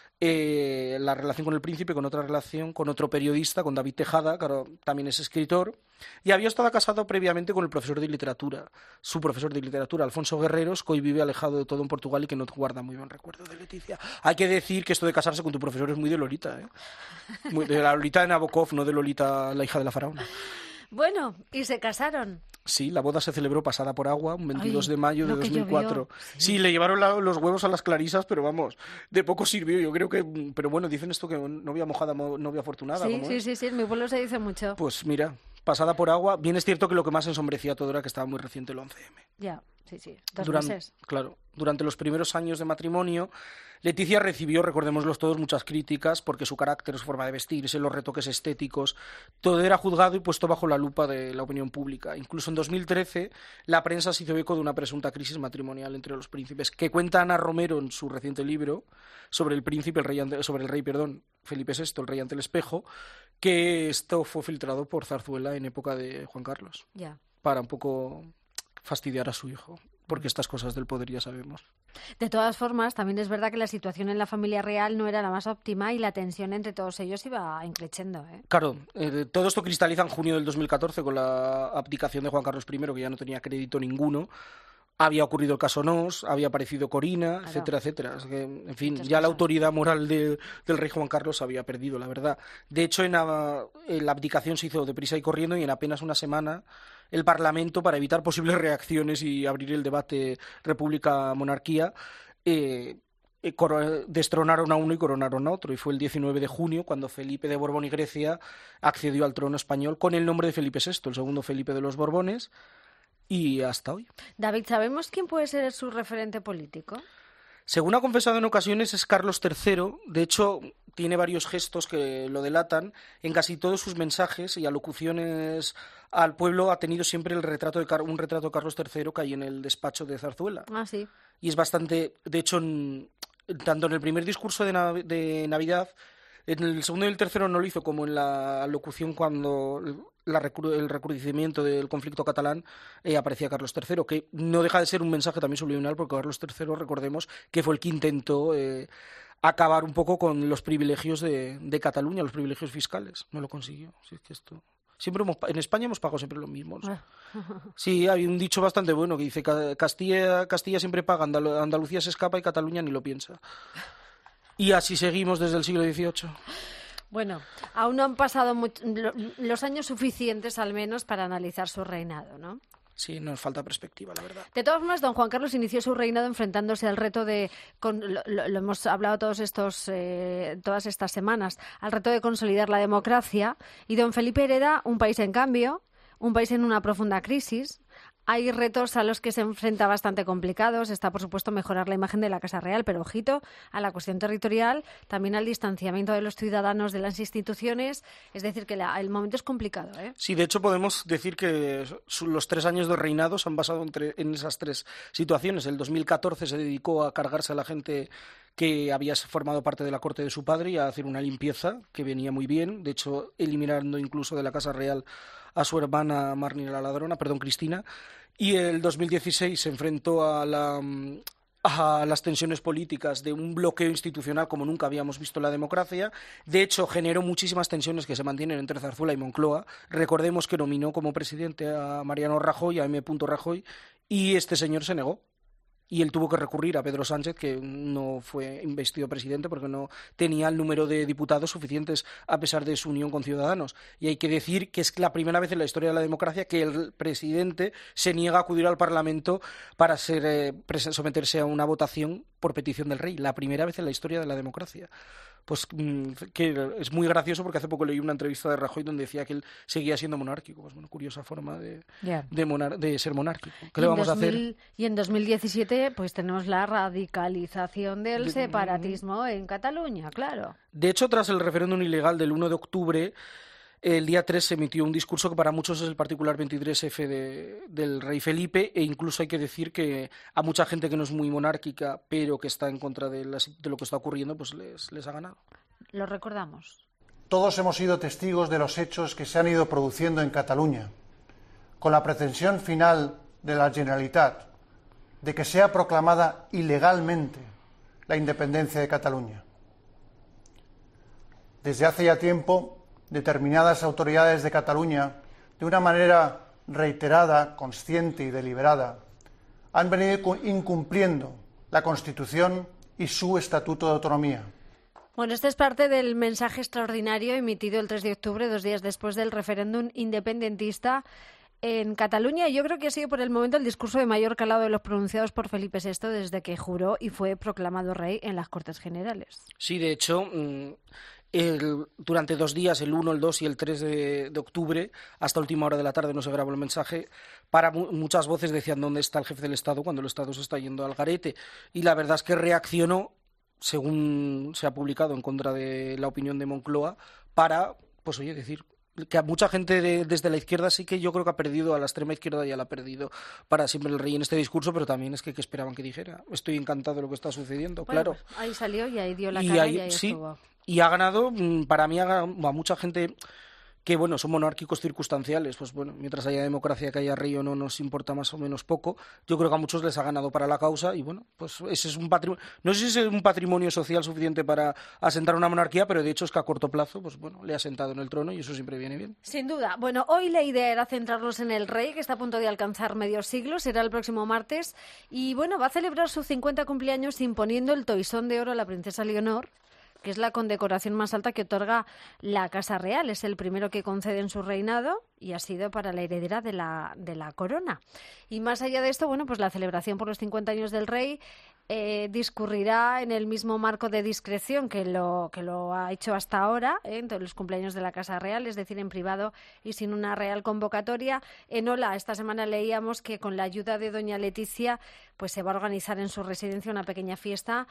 eh, la relación con el príncipe con otra relación, con otro periodista, con David Tejada, que ahora también es escritor, y había estado casado previamente con el profesor de literatura, su profesor de literatura, Alfonso Guerreros, que hoy vive alejado de todo en Portugal y que no guarda muy buen recuerdo de Leticia. Hay que decir que esto de casarse con tu profesor es muy de Lolita, ¿eh? Muy de la Lolita de Nabokov, no de Lolita, la hija de la faraona. Bueno, y se casaron. Sí, la boda se celebró pasada por agua, un veintidós Ay, de mayo de dos mil cuatro. Sí. sí, le llevaron la, los huevos a las clarisas, pero vamos, de poco sirvió. Yo creo que, pero bueno, dicen esto que novia mojada, novia afortunada. Sí, ¿cómo sí, es? sí, sí, en mi pueblo se dice mucho. Pues mira, pasada por agua. Bien es cierto que lo que más ensombrecía todo era que estaba muy reciente el once eme. Ya, sí, sí, dos durante, meses. Claro, durante los primeros años de matrimonio, Leticia recibió, recordémoslo todos, muchas críticas porque su carácter, su forma de vestirse, los retoques estéticos, todo era juzgado y puesto bajo la lupa de la opinión pública. Incluso en dos mil trece la prensa se hizo eco de una presunta crisis matrimonial entre los príncipes, que cuenta Ana Romero en su reciente libro sobre el príncipe, el rey ante, sobre el rey, perdón, Felipe sexto, el rey ante el espejo, que esto fue filtrado por Zarzuela en época de Juan Carlos. Ya. Para un poco fastidiar a su hijo, porque estas cosas del poder ya sabemos. De todas formas, también es verdad que la situación en la familia real no era la más óptima y la tensión entre todos ellos iba increciendo, ¿eh? Claro, eh, todo esto cristaliza en junio del dos mil catorce con la abdicación de Juan Carlos primero, que ya no tenía crédito ninguno. Había ocurrido el caso Nos, había aparecido Corina, claro. etcétera, etcétera. Es que, en fin, Muchas ya cosas. La autoridad moral de, del rey Juan Carlos se había perdido, la verdad. De hecho, en la, en la abdicación se hizo deprisa y corriendo y en apenas una semana el Parlamento, para evitar posibles reacciones y abrir el debate República-Monarquía, eh, eh, destronaron a uno y coronaron a otro. Y fue el diecinueve de junio cuando Felipe de Borbón y Grecia accedió al trono español con el nombre de Felipe sexto, el segundo Felipe de los Borbones, y hasta hoy. David, ¿sabemos quién puede ser su referente político? Según ha confesado en ocasiones, es Carlos tercero. De hecho, tiene varios gestos que lo delatan. En casi todos sus mensajes y alocuciones al pueblo ha tenido siempre el retrato de Car- un retrato de Carlos tercero que hay en el despacho de Zarzuela. Ah, sí. Y es bastante... De hecho, en, tanto en el primer discurso de, nav- de Navidad En el segundo y el tercero no lo hizo como en la locución cuando la recru- el recrudecimiento del conflicto catalán eh, aparecía Carlos tercero, que no deja de ser un mensaje también subliminal, porque Carlos tercero, recordemos, que fue el que intentó eh, acabar un poco con los privilegios de, de Cataluña, los privilegios fiscales. No lo consiguió. Si es que esto... Siempre hemos, en España hemos pagado siempre lo mismo. ¿No? Sí, hay un dicho bastante bueno que dice Castilla, Castilla siempre paga, Andal- Andalucía se escapa y Cataluña ni lo piensa. Y así seguimos desde el siglo dieciocho. Bueno, aún no han pasado mucho, los años suficientes al menos para analizar su reinado, ¿no? Sí, nos falta perspectiva, la verdad. De todas formas, don Juan Carlos inició su reinado enfrentándose al reto de, con, lo, lo hemos hablado todos estos, eh, todas estas semanas, al reto de consolidar la democracia. Y don Felipe hereda un país en cambio, un país en una profunda crisis. Hay retos a los que se enfrenta bastante complicados. Está, por supuesto, mejorar la imagen de la Casa Real, pero ojito a la cuestión territorial, también al distanciamiento de los ciudadanos de las instituciones. Es decir, que la, el momento es complicado, ¿eh? Sí, de hecho podemos decir que su, los tres años de reinado se han basado entre, en esas tres situaciones. El dos mil catorce se dedicó a cargarse a la gente que había formado parte de la corte de su padre y a hacer una limpieza que venía muy bien. De hecho, eliminando incluso de la Casa Real a su hermana Marni la Ladrona, perdón, Cristina, y el dos mil dieciséis se enfrentó a, la, a las tensiones políticas de un bloqueo institucional como nunca habíamos visto en la democracia. De hecho, generó muchísimas tensiones que se mantienen entre Zarzuela y Moncloa. Recordemos que nominó como presidente a Mariano Rajoy, a M. Rajoy, y este señor se negó. Y él tuvo que recurrir a Pedro Sánchez, que no fue investido presidente porque no tenía el número de diputados suficientes a pesar de su unión con Ciudadanos. Y hay que decir que es la primera vez en la historia de la democracia que el presidente se niega a acudir al Parlamento para ser, eh, someterse a una votación por petición del rey. La primera vez en la historia de la democracia. Pues que es muy gracioso porque hace poco leí una entrevista de Rajoy donde decía que él seguía siendo monárquico. Pues bueno, curiosa forma de, yeah. de, monar- de ser monárquico. ¿Qué le vamos dos mil, a hacer? Y en dos mil diecisiete pues tenemos la radicalización del de, separatismo en Cataluña, claro. De hecho, tras el referéndum ilegal del uno de octubre, el día tres se emitió un discurso que para muchos es el particular veintitrés efe de, del rey Felipe, e incluso hay que decir que a mucha gente que no es muy monárquica, pero que está en contra de, las, de lo que está ocurriendo, pues les, les ha ganado. Lo recordamos. Todos hemos sido testigos de los hechos que se han ido produciendo en Cataluña, con la pretensión final de la Generalitat de que sea proclamada ilegalmente la independencia de Cataluña. Desde hace ya tiempo, determinadas autoridades de Cataluña, de una manera reiterada, consciente y deliberada, han venido incumpliendo la Constitución y su Estatuto de Autonomía. Bueno, este es parte del mensaje extraordinario emitido el tres de octubre, dos días después del referéndum independentista en Cataluña, y yo creo que ha sido por el momento el discurso de mayor calado de los pronunciados por Felipe sexto desde que juró y fue proclamado rey en las Cortes Generales. Sí, de hecho, el, durante dos días, el uno, el dos y el tres de, de octubre, hasta última hora de la tarde no se grabó el mensaje. Para mu- muchas voces decían dónde está el jefe del Estado cuando el Estado se está yendo al garete. Y la verdad es que reaccionó, según se ha publicado, en contra de la opinión de Moncloa, para, pues oye, decir que a mucha gente de, desde la izquierda sí que yo creo que ha perdido, a la extrema izquierda ya la ha perdido para siempre el rey en este discurso, pero también es que, que esperaban que dijera. Estoy encantado de lo que está sucediendo, bueno, claro. Pues ahí salió y ahí dio la y cara ahí, y ahí sí, estuvo. Y ha ganado, para mí, ha ganado a mucha gente que, bueno, son monárquicos circunstanciales. Pues bueno, mientras haya democracia, que haya rey o no, nos importa más o menos poco. Yo creo que a muchos les ha ganado para la causa y, bueno, pues ese es un patrimonio. No sé si es un patrimonio social suficiente para asentar una monarquía, pero de hecho es que a corto plazo, pues bueno, le ha sentado en el trono y eso siempre viene bien. Sin duda. Bueno, hoy la idea era centrarnos en el rey, que está a punto de alcanzar medio siglo, será el próximo martes, y bueno, va a celebrar su cincuenta cumpleaños imponiendo el toisón de oro a la princesa Leonor, que es la condecoración más alta que otorga la Casa Real. Es el primero que concede en su reinado y ha sido para la heredera de la, de la corona. Y más allá de esto, bueno, pues la celebración por los cincuenta años del rey eh, discurrirá en el mismo marco de discreción que lo, que lo ha hecho hasta ahora, ¿eh? En todos los cumpleaños de la Casa Real, es decir, en privado y sin una real convocatoria. En Hola, esta semana leíamos que con la ayuda de doña Leticia, pues se va a organizar en su residencia una pequeña fiesta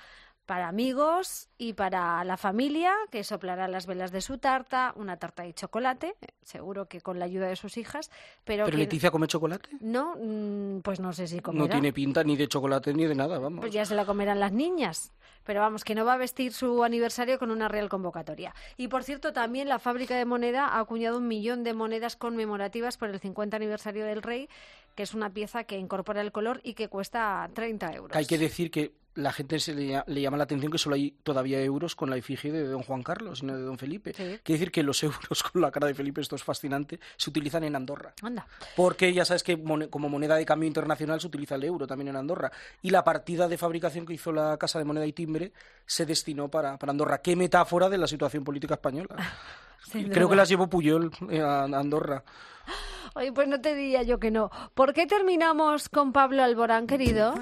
para amigos y para la familia, que soplará las velas de su tarta, una tarta de chocolate, seguro que con la ayuda de sus hijas. ¿Pero, ¿Pero que... Leticia come chocolate? No, pues no sé si comerá. No tiene pinta ni de chocolate ni de nada, vamos. Pues ya se la comerán las niñas. Pero vamos, que no va a vestir su aniversario con una real convocatoria. Y por cierto, también la fábrica de moneda ha acuñado un millón de monedas conmemorativas por el cincuenta aniversario del rey, que es una pieza que incorpora el color y que cuesta treinta euros. Hay que decir que la gente se le, le llama la atención que solo hay todavía euros con la efigie de don Juan Carlos y no de don Felipe. Sí. Quiere decir que los euros con la cara de Felipe, esto es fascinante, se utilizan en Andorra. Anda. Porque ya sabes que mon- como moneda de cambio internacional se utiliza el euro también en Andorra. Y la partida de fabricación que hizo la Casa de Moneda y Timbre se destinó para, para Andorra. Qué metáfora de la situación política española. Creo duda. que las llevó Puyol a Andorra. Oye, pues no te diría yo que no. ¿Por qué terminamos con Pablo Alborán, querido?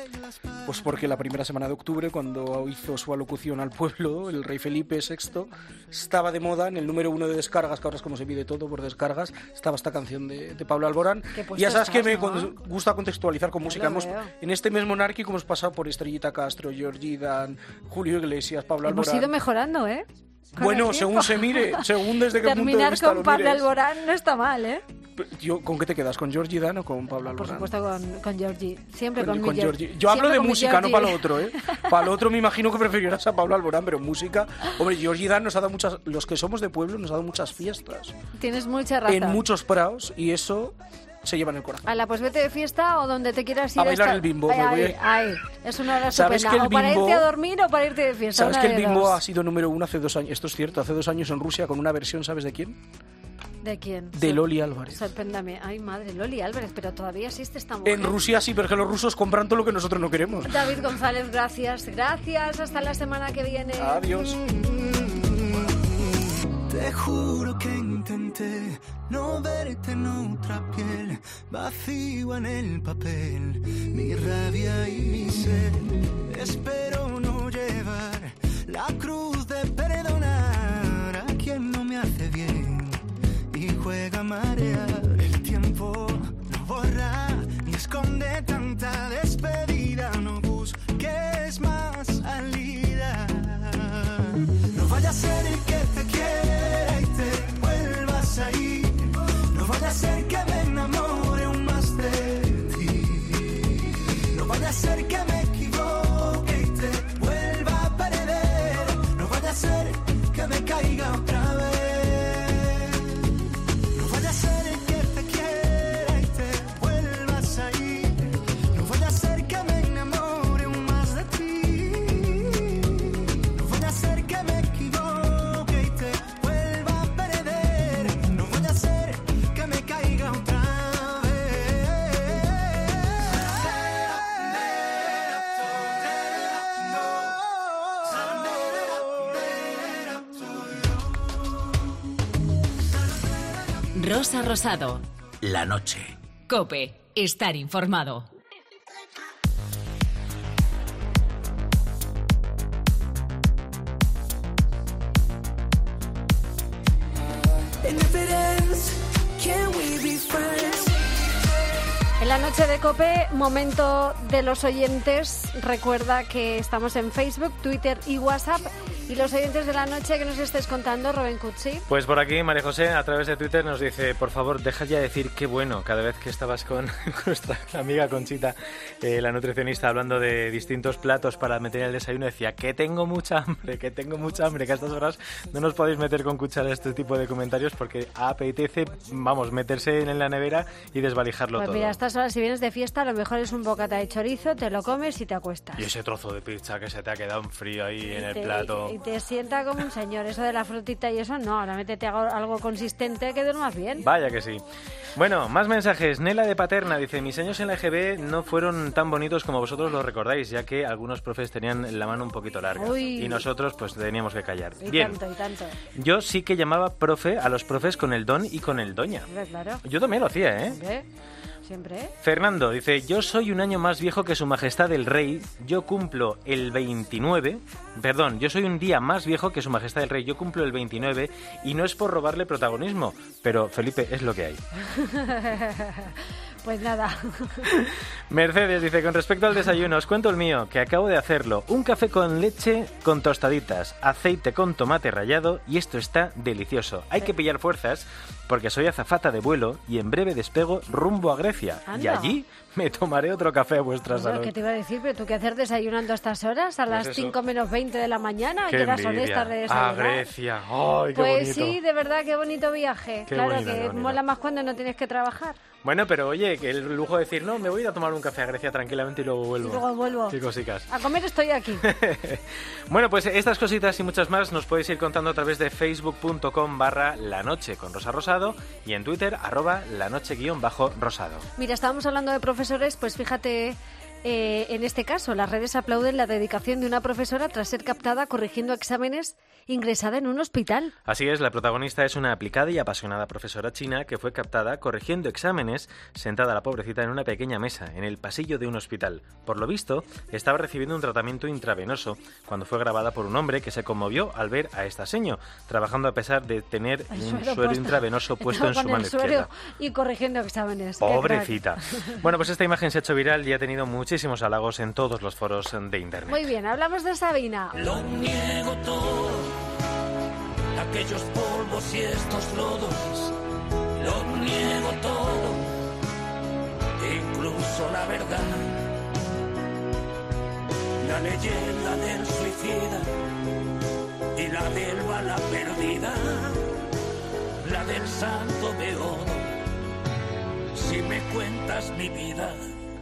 Pues porque la primera semana de octubre, cuando hizo su alocución al pueblo, el rey Felipe sexto, estaba de moda en el número uno de descargas, que ahora es como se pide todo por descargas, estaba esta canción de, de Pablo Alborán. Y ya sabes estás, que me ¿no? gusta contextualizar con música. Hemos, en este mes monárquico hemos pasado por Estrellita Castro, Georgie Dan, Julio Iglesias, Pablo hemos Alborán. Hemos ido mejorando, ¿eh? Bueno, según se mire, según desde qué punto de vista Terminar con lo Pablo mires. Alborán no está mal, ¿eh? Yo, ¿con qué te quedas? ¿Con Georgie Dan o con Pablo Alborán? Por supuesto con, con Georgie. Siempre con, con, con con Georgie. Georgie. Yo hablo Siempre de música, Georgie. no para lo otro, ¿eh? Para lo otro me imagino que preferirás a Pablo Alborán, pero música... Hombre, Georgie Dan nos ha dado muchas... Los que somos de pueblo nos ha dado muchas fiestas. Tienes mucha razón. En muchos praos, y eso se lleva en el corazón. Ala, pues vete de fiesta o donde te quieras ir. A bailar esta... el bimbo. Ay, me voy ay, a... ay, es una hora ¿Sabes estupenda. que el o bimbo... para irte a dormir o para irte de fiesta. ¿Sabes una que el de bimbo dos. ha sido número uno hace dos años? Esto es cierto, hace dos años en Rusia con una versión, ¿sabes de quién? ¿De quién? De Loli Álvarez. Sorpréndame. Ay, madre, Loli Álvarez, pero todavía existe esta mujer. En Rusia sí, pero que los rusos compran todo lo que nosotros no queremos. David González, gracias. Gracias, hasta la semana que viene. Adiós. Te juro que intenté no verte en otra piel, vacío en el papel, mi rabia y mi sed. Espero no llevar la cruz de perdonar a quien no me hace bien y juega a marear. El tiempo no borra ni esconde tanta despedida, no busques más salida. No vaya a ser el que te quiera y te vuelvas a ir, no vaya a ser que me enamore aún más de ti, no vaya a ser que me equivoque y te vuelva a perder, no vaya a ser que me caiga otra vez, no vaya a ser el que te quiera y te vuelvas a ir, no vaya a ser que me enamore aún más de ti, no vaya a ser que me equivoque y te vuelva a perder, no vaya a ser que me caiga otra vez. Rosa Rosado. La noche. COPE. Estar informado. En la noche de COPE, momento de los oyentes. Recuerda que estamos en Facebook, Twitter y WhatsApp. Y los oyentes de la noche que nos estés contando, Rubén Cucci. Pues por aquí, María José, a través de Twitter nos dice, por favor, deja ya de decir qué bueno. Cada vez que estabas con nuestra amiga Conchita, eh, la nutricionista, hablando de distintos platos para meter en el desayuno, decía que tengo mucha hambre, que tengo mucha hambre, que a estas horas no nos podéis meter con cuchara este tipo de comentarios porque apetece, vamos, meterse en la nevera y desvalijarlo pues todo. Pues mira, a estas horas, si vienes de fiesta, a lo mejor es un bocata de chorizo, te lo comes y te acuestas. Y ese trozo de pizza que se te ha quedado en frío ahí y en el te, plato. Y, y te sienta como un señor. Eso de la frutita y eso, no. Ahora métete algo, algo consistente que duermas bien. Vaya que sí. Bueno, más mensajes. Nela de Paterna dice, mis años en la E G B no fueron tan bonitos como vosotros lo recordáis, ya que algunos profes tenían la mano un poquito larga. Uy. Y nosotros pues teníamos que callar. Y bien. tanto, y tanto. Yo sí que llamaba profe a los profes con el don y con el doña. Claro. Yo también lo hacía, ¿eh? Hombre. Siempre. Fernando dice, yo soy un año más viejo que su majestad el rey, yo cumplo el veintinueve, perdón, yo soy un día más viejo que su majestad el rey, yo cumplo el veintinueve y no es por robarle protagonismo, pero Felipe, es lo que hay. Pues nada. Mercedes dice, con respecto al desayuno, os cuento el mío, que acabo de hacerlo. Un café con leche con tostaditas, aceite con tomate rallado y esto está delicioso. Hay que pillar fuerzas porque soy azafata de vuelo y en breve despego rumbo a Grecia. Anda. Y allí me tomaré otro café a vuestra Bueno, salud. ¿qué te iba a decir? ¿Pero tú qué hacer desayunando a estas horas? ¿A las Pues eso. cinco menos veinte de la mañana? ¡Qué ¿Qué horas son envidia! estas de ¡A desayunar? Grecia! ¡Ay, qué Pues bonito! sí, de verdad, qué bonito viaje. Qué claro bonito, que qué bonito. mola más cuando no tienes que trabajar. Bueno, pero oye, que el lujo de decir, no, me voy a ir a tomar un café a Grecia tranquilamente y luego vuelvo. Y luego vuelvo. Qué cosicas. A comer estoy aquí. Bueno, pues estas cositas y muchas más nos podéis ir contando a través de facebook.com barra la noche con Rosa Rosado y en Twitter arroba la noche guión bajo rosado. Mira, estábamos hablando de profesores, pues fíjate, eh, en este caso, las redes aplauden la dedicación de una profesora tras ser captada corrigiendo exámenes ingresada en un hospital. Así es, la protagonista es una aplicada y apasionada profesora china que fue captada corrigiendo exámenes sentada la pobrecita en una pequeña mesa en el pasillo de un hospital. Por lo visto, estaba recibiendo un tratamiento intravenoso cuando fue grabada por un hombre que se conmovió al ver a esta seño trabajando a pesar de tener El un suero suero puesto. intravenoso puesto en Con su el mano suero izquierda. y corrigiendo exámenes. Qué Pobrecita. Bueno, pues esta imagen se ha hecho viral y ha tenido muchísimos halagos en todos los foros de crack. internet. Muy bien, hablamos de Sabina. Lo niego todo, aquellos polvos y estos lodos, lo niego todo, incluso la verdad, la leyenda del suicida y la del bala perdida, la del santo de oro. Si me cuentas mi vida,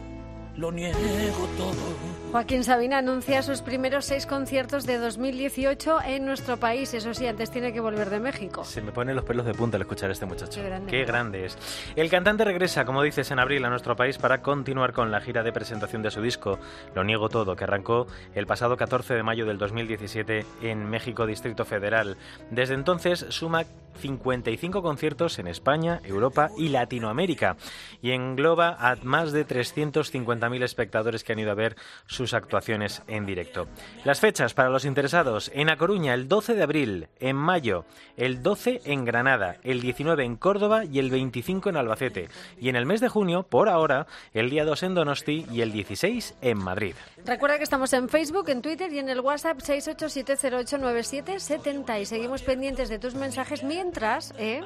lo niego todo. Joaquín Sabina anuncia sus primeros seis conciertos de dos mil dieciocho en nuestro país. Eso sí, antes tiene que volver de México. Se me ponen los pelos de punta al escuchar a este muchacho. Qué grande. Qué grande es. El cantante regresa, como dices, en abril a nuestro país para continuar con la gira de presentación de su disco Lo niego todo, que arrancó el pasado catorce de mayo del dos mil diecisiete en México, Distrito Federal. Desde entonces suma cincuenta y cinco conciertos en España, Europa y Latinoamérica y engloba a más de trescientos cincuenta mil espectadores que han ido a ver sus actuaciones en directo. Las fechas para los interesados: en A Coruña el doce de abril, en mayo el doce en Granada, el diecinueve en Córdoba y el veinticinco en Albacete, y en el mes de junio, por ahora, el día dos en Donosti y el dieciséis en Madrid. Recuerda que estamos en Facebook, en Twitter y en el WhatsApp seis ocho siete cero ocho nueve siete siete cero y seguimos pendientes de tus mensajes mientras, ¿eh?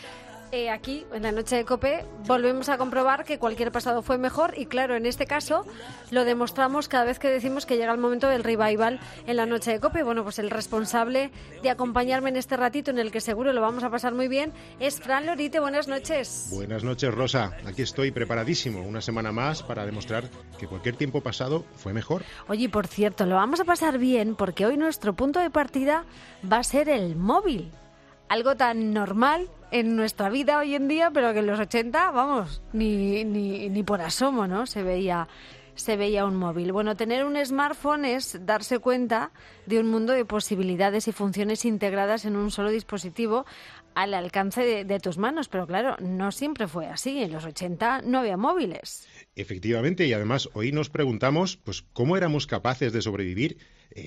Eh, aquí, en la noche de COPE, volvemos a comprobar que cualquier pasado fue mejor y claro, en este caso lo demostramos cada vez que decimos que llega el momento del revival en la noche de COPE. Bueno, pues el responsable de acompañarme en este ratito en el que seguro lo vamos a pasar muy bien es Fran Lorite. Buenas noches. Buenas noches, Rosa. Aquí estoy preparadísimo, una semana más para demostrar que cualquier tiempo pasado fue mejor. Oye, por cierto, lo vamos a pasar bien porque hoy nuestro punto de partida va a ser el móvil. Algo tan normal en nuestra vida hoy en día, pero que en los ochenta, vamos, ni, ni, ni por asomo, ¿no? Se veía, se veía un móvil. Bueno, tener un smartphone es darse cuenta de un mundo de posibilidades y funciones integradas en un solo dispositivo al alcance de, de tus manos. Pero claro, no siempre fue así. En los ochenta no había móviles. Efectivamente, y además hoy nos preguntamos pues cómo éramos capaces de sobrevivir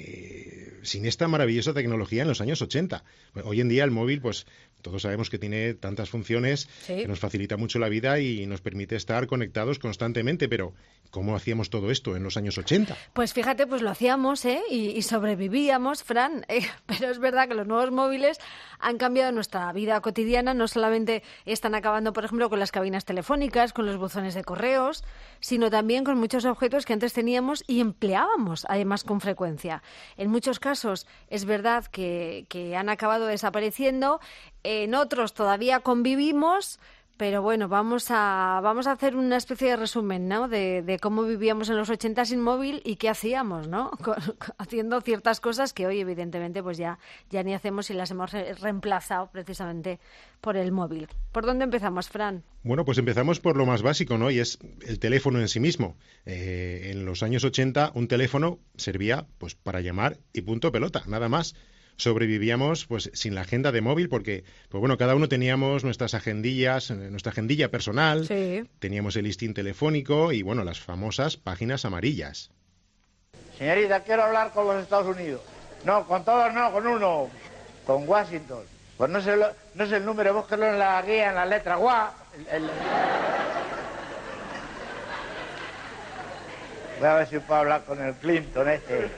eh, sin esta maravillosa tecnología en los años ochenta. Hoy en día el móvil, pues todos sabemos que tiene tantas funciones, sí, que nos facilita mucho la vida y nos permite estar conectados constantemente, pero ¿cómo hacíamos todo esto en los años ochenta? Pues fíjate, pues lo hacíamos, ¿eh? Y, y sobrevivíamos, Fran, eh, pero es verdad que los nuevos móviles han cambiado nuestra vida cotidiana, no solamente están acabando, por ejemplo, con las cabinas telefónicas, con los buzones de correos, sino también con muchos objetos que antes teníamos y empleábamos, además, con frecuencia. En muchos casos es verdad que, que han acabado desapareciendo, en otros todavía convivimos, pero bueno, vamos a vamos a hacer una especie de resumen, ¿no? De, de cómo vivíamos en los ochenta sin móvil y qué hacíamos, ¿no? Con, con, haciendo ciertas cosas que hoy, evidentemente, pues ya, ya ni hacemos y las hemos re- reemplazado precisamente por el móvil. ¿Por dónde empezamos, Fran? Bueno, pues empezamos por lo más básico, ¿no? Y es el teléfono en sí mismo. Eh, en los años ochenta, un teléfono servía pues para llamar y punto pelota, nada más. Sobrevivíamos pues sin la agenda de móvil porque pues bueno, cada uno teníamos nuestras agendillas, nuestra agendilla personal, sí, teníamos el listín telefónico y bueno, las famosas páginas amarillas. Señorita, quiero hablar con los Estados Unidos. No, con todos no, con uno, con Washington. Pues no sé, lo, no sé el número, búsquelo en la guía, en la letra Gua. El, el... Voy a ver si puedo hablar con el Clinton este.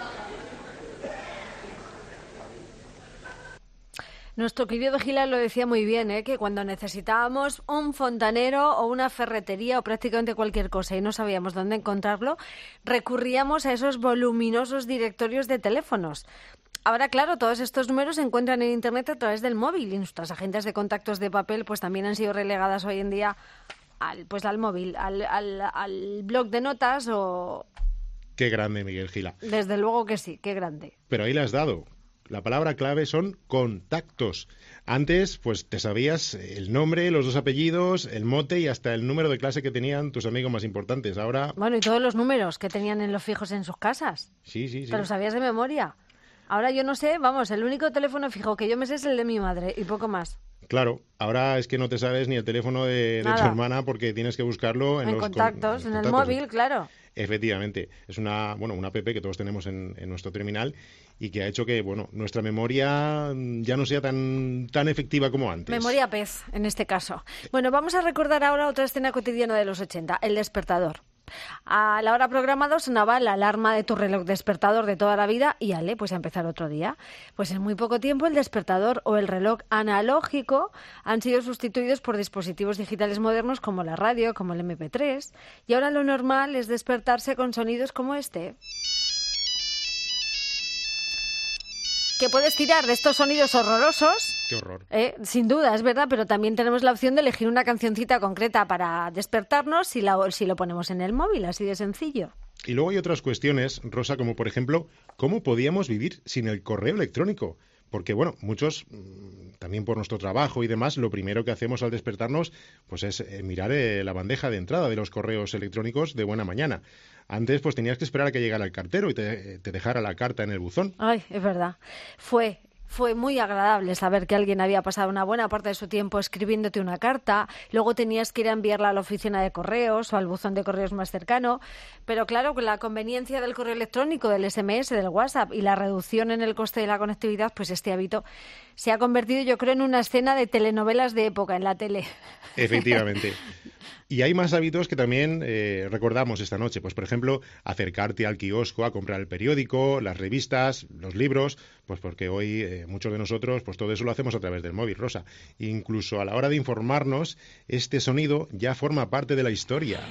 Nuestro querido Gila lo decía muy bien, ¿eh? Que cuando necesitábamos un fontanero o una ferretería o prácticamente cualquier cosa y no sabíamos dónde encontrarlo, recurríamos a esos voluminosos directorios de teléfonos. Ahora, claro, todos estos números se encuentran en Internet a través del móvil y nuestras agendas de contactos de papel pues también han sido relegadas hoy en día al, pues, al móvil, al, al, al blog de notas o... Qué grande, Miguel Gila. Desde luego que sí, qué grande. Pero ahí le has dado. La palabra clave son contactos. Antes, pues te sabías el nombre, los dos apellidos, el mote y hasta el número de clase que tenían tus amigos más importantes. Ahora... Bueno, y todos los números que tenían en los fijos en sus casas. Sí, sí, sí. Te lo sabías de memoria. Ahora yo no sé, vamos, el único teléfono fijo que yo me sé es el de mi madre y poco más. Claro, ahora es que no te sabes ni el teléfono de, de tu hermana porque tienes que buscarlo en, en los contactos, con, en, en el contactos. móvil, claro. Efectivamente, es una, bueno, una app que todos tenemos en, en nuestro terminal y que ha hecho que, bueno, nuestra memoria ya no sea tan, tan efectiva como antes. Memoria pez, en este caso. Bueno, vamos a recordar ahora otra escena cotidiana de los ochenta, el despertador. A la hora programada sonaba la alarma de tu reloj despertador de toda la vida y ale, pues a empezar otro día. Pues en muy poco tiempo el despertador o el reloj analógico han sido sustituidos por dispositivos digitales modernos como la radio, como el eme pe tres, y ahora lo normal es despertarse con sonidos como este. Que puedes tirar de estos sonidos horrorosos. ¡Qué horror! Eh, sin duda, es verdad, pero también tenemos la opción de elegir una cancioncita concreta para despertarnos si, la, si lo ponemos en el móvil, así de sencillo. Y luego hay otras cuestiones, Rosa, como por ejemplo, ¿cómo podíamos vivir sin el correo electrónico? Porque, bueno, muchos, también por nuestro trabajo y demás, lo primero que hacemos al despertarnos pues es eh, mirar eh, la bandeja de entrada de los correos electrónicos de buena mañana. Antes, pues tenías que esperar a que llegara el cartero y te, te dejara la carta en el buzón. Ay, es verdad. Fue... Fue muy agradable saber que alguien había pasado una buena parte de su tiempo escribiéndote una carta, luego tenías que ir a enviarla a la oficina de correos o al buzón de correos más cercano, pero claro, con la conveniencia del correo electrónico, del ese eme ese, del WhatsApp y la reducción en el coste de la conectividad, pues este hábito se ha convertido, yo creo, en una escena de telenovelas de época en la tele. Efectivamente. Y hay más hábitos que también eh, recordamos esta noche. Pues, por ejemplo, acercarte al kiosco a comprar el periódico, las revistas, los libros, pues porque hoy eh, muchos de nosotros, pues todo eso lo hacemos a través del móvil, Rosa. Incluso a la hora de informarnos, este sonido ya forma parte de la historia.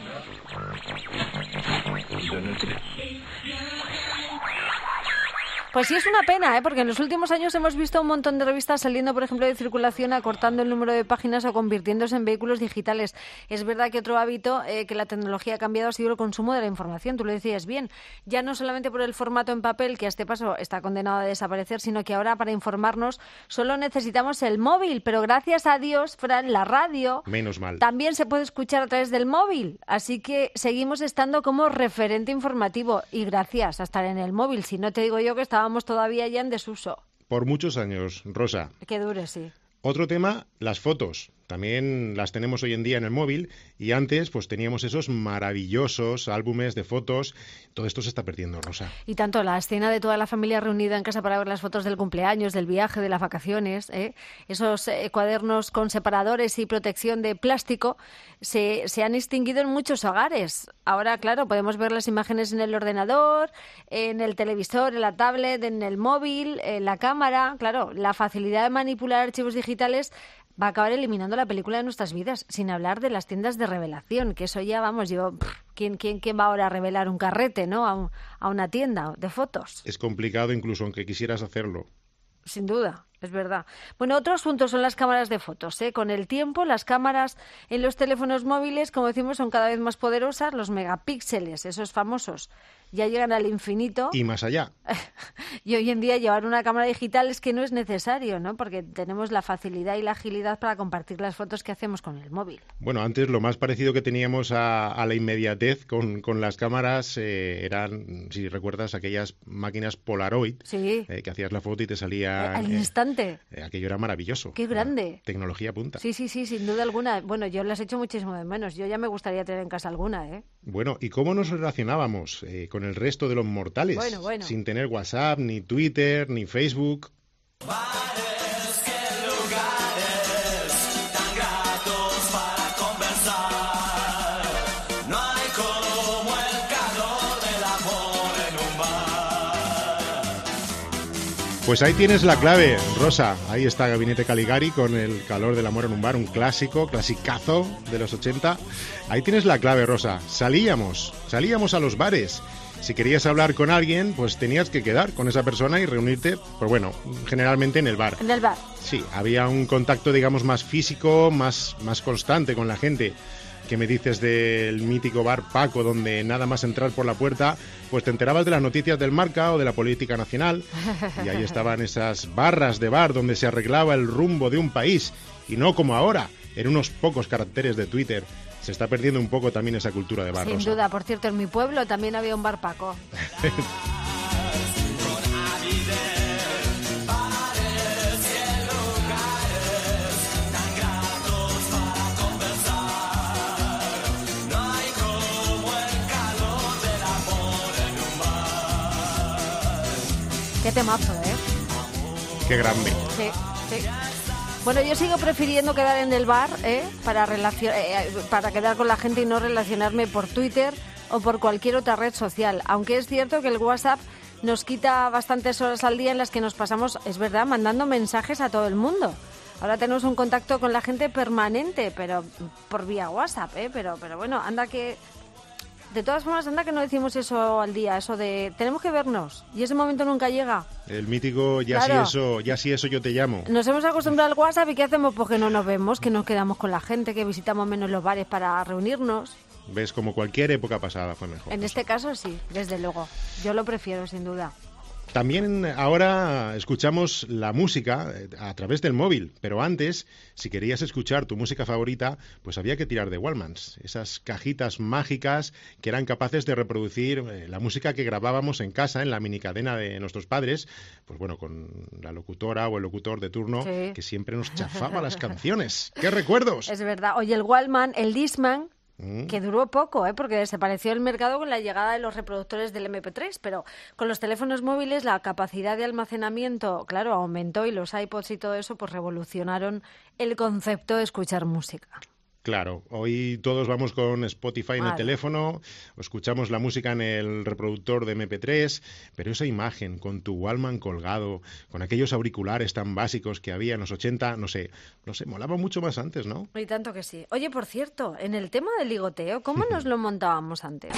Pues sí, es una pena, ¿eh? Porque en los últimos años hemos visto un montón de revistas saliendo, por ejemplo, de circulación, acortando el número de páginas o convirtiéndose en vehículos digitales. Es verdad que otro hábito eh, que la tecnología ha cambiado ha sido el consumo de la información. Tú lo decías bien, ya no solamente por el formato en papel, que a este paso está condenado a desaparecer, sino que ahora para informarnos solo necesitamos el móvil. Pero gracias a Dios, Fran, la radio menos mal también se puede escuchar a través del móvil. Así que seguimos estando como referente informativo y gracias a estar en el móvil. Si no te digo yo que está estábamos todavía ya en desuso. Por muchos años, Rosa. Que dure, sí. Otro tema, las fotos. También las tenemos hoy en día en el móvil y antes pues teníamos esos maravillosos álbumes de fotos. Todo esto se está perdiendo, Rosa. Y tanto la escena de toda la familia reunida en casa para ver las fotos del cumpleaños, del viaje, de las vacaciones, ¿eh? Esos eh, cuadernos con separadores y protección de plástico se, se han extinguido en muchos hogares. Ahora, claro, podemos ver las imágenes en el ordenador, en el televisor, en la tablet, en el móvil, en la cámara. Claro, la facilidad de manipular archivos digitales va a acabar eliminando la película de nuestras vidas, sin hablar de las tiendas de revelación, que eso ya, vamos, yo, pff, ¿quién, quién, quién va ahora a revelar un carrete, ¿no? A, un, a una tienda de fotos. Es complicado incluso aunque quisieras hacerlo. Sin duda, es verdad. Bueno, otro asunto son las cámaras de fotos, ¿eh? Con el tiempo, las cámaras en los teléfonos móviles, como decimos, son cada vez más poderosas. Los megapíxeles, esos famosos, ya llegan al infinito. Y más allá. Y hoy en día llevar una cámara digital es que no es necesario, ¿no? Porque tenemos la facilidad y la agilidad para compartir las fotos que hacemos con el móvil. Bueno, antes lo más parecido que teníamos a, a la inmediatez con, con las cámaras eh, eran, si recuerdas, aquellas máquinas Polaroid. Sí. Eh, que hacías la foto y te salía... Al eh, instante. Eh, aquello era maravilloso. Qué grande. La tecnología punta. Sí, sí, sí, sin duda alguna. Bueno, yo las he hecho muchísimo de menos. Yo ya me gustaría tener en casa alguna, ¿eh? Bueno, ¿y cómo nos relacionábamos eh, con el resto de los mortales? Bueno, bueno. Sin tener WhatsApp, ni Twitter, ni Facebook. Pues ahí tienes la clave, Rosa. Ahí está Gabinete Caligari con El calor del amor en un bar, un clásico, clasicazo de los ochenta. Ahí tienes la clave, Rosa. Salíamos, salíamos a los bares. Si querías hablar con alguien, pues tenías que quedar con esa persona y reunirte, pues bueno, generalmente en el bar. En el bar. Sí, había un contacto, digamos, más físico, más, más constante con la gente. ¿Qué me dices del mítico bar Paco, donde nada más entrar por la puerta, pues te enterabas de las noticias del Marca o de la política nacional? Y ahí estaban esas barras de bar donde se arreglaba el rumbo de un país. Y no como ahora, en unos pocos caracteres de Twitter. Se está perdiendo un poco también esa cultura de bar, Sin Rosa. duda. Por cierto, en mi pueblo también había un bar Paco. Qué temazo, ¿eh? Qué grande. Sí, sí. Bueno, yo sigo prefiriendo quedar en el bar, ¿eh? Para, relacion- eh, para quedar con la gente y no relacionarme por Twitter o por cualquier otra red social. Aunque es cierto que el WhatsApp nos quita bastantes horas al día en las que nos pasamos, es verdad, mandando mensajes a todo el mundo. Ahora tenemos un contacto con la gente permanente, pero por vía WhatsApp, ¿eh? Pero, pero bueno, anda que... De todas formas, anda que no decimos eso al día, eso de tenemos que vernos y ese momento nunca llega. El mítico ya Claro. si eso, ya si eso yo te llamo. Nos hemos acostumbrado al WhatsApp y ¿qué hacemos? Pues que no nos vemos, que nos quedamos con la gente, que visitamos menos los bares para reunirnos. Ves, como cualquier época pasada fue mejor. En este caso sí, desde luego. Yo lo prefiero, sin duda. También ahora escuchamos la música a través del móvil, pero antes, si querías escuchar tu música favorita, pues había que tirar de Wallmans, esas cajitas mágicas que eran capaces de reproducir eh, la música que grabábamos en casa, en la minicadena de nuestros padres, pues bueno, con la locutora o el locutor de turno, Sí. que siempre nos chafaba las canciones. ¡Qué recuerdos! Es verdad. Oye, el Wallman, el Discman, Mm. que duró poco, ¿eh? Porque desapareció el mercado con la llegada de los reproductores del eme pe tres, pero con los teléfonos móviles la capacidad de almacenamiento, claro, aumentó y los iPods y todo eso pues revolucionaron el concepto de escuchar música. Claro, hoy todos vamos con Spotify en el Vale. teléfono, o escuchamos la música en el reproductor de eme pe tres, pero esa imagen con tu Wallman colgado, con aquellos auriculares tan básicos que había en los ochenta, no sé, no sé, molaba mucho más antes, ¿no? Y tanto que sí. Oye, por cierto, en el tema del ligoteo, ¿cómo nos lo montábamos antes?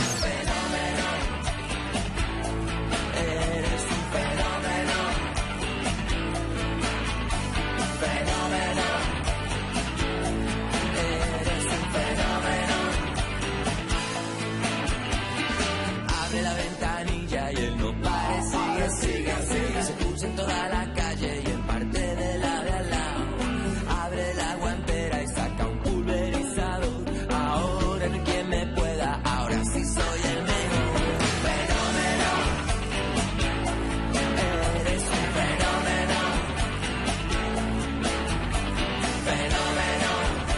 Abre la ventanilla y él no pare, sigue, sigue, sigue. Se puso en toda la calle y en parte de la de al lado. Abre la guantera y saca un pulverizador. Ahora no hay quien me pueda, ahora sí soy el mejor. Fenómeno, eres un fenómeno. Fenómeno,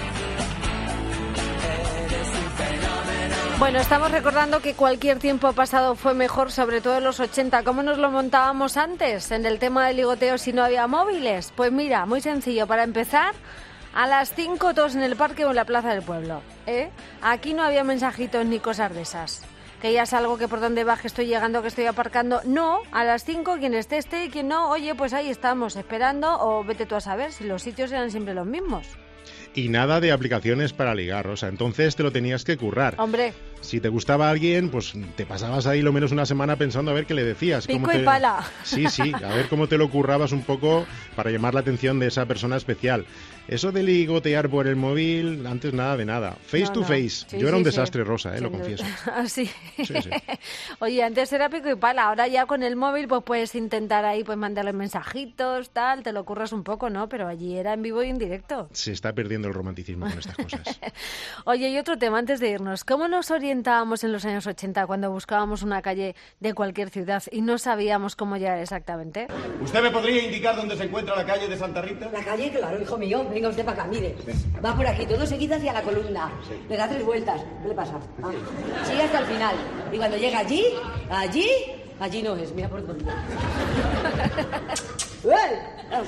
eres un fenómeno. Bueno, estamos recordando que cualquier tiempo pasado fue mejor, sobre todo en los ochenta. ¿Cómo nos lo montábamos antes en el tema del ligoteo si no había móviles? Pues mira, muy sencillo. Para empezar, a las cinco todos en el parque o en la plaza del pueblo, ¿eh? Aquí no había mensajitos ni cosas de esas. Que ya salgo, que por donde va, que estoy llegando, que estoy aparcando. No, a las cinco quien esté, esté y quien no, oye, pues ahí estamos esperando o vete tú a saber si los sitios eran siempre los mismos. Y nada de aplicaciones para ligar, Rosa, entonces te lo tenías que currar. Hombre, Si te gustaba alguien, pues te pasabas ahí lo menos una semana pensando a ver qué le decías. pico cómo y te... pala. Sí, sí, a ver cómo te lo currabas un poco para llamar la atención de esa persona especial. Eso de ligotear por el móvil, antes nada de nada. Face No, to no. face. Sí, Yo era sí, un sí. desastre, Rosa, eh, lo Sin duda. confieso. Ah, sí. Sí, sí. Oye, antes era pico y pala, ahora ya con el móvil pues puedes intentar ahí pues mandarle mensajitos, tal, te lo curras un poco, ¿no? Pero allí era en vivo y en directo. Se está perdiendo el romanticismo con estas cosas. Oye, y otro tema antes de irnos. ¿Cómo nos orientábamos en los años ochenta cuando buscábamos una calle de cualquier ciudad y no sabíamos cómo llegar exactamente? ¿Usted me podría indicar dónde se encuentra la calle de Santa Rita? La calle, claro, hijo mío. Venga usted para acá, mire. Va por aquí, todo seguido hacia la columna. Le da tres vueltas. ¿Qué le pasa? Ah. Sigue hasta el final. Y cuando llega allí, allí, allí no es. Mira por dónde. ¡Uey! Vamos.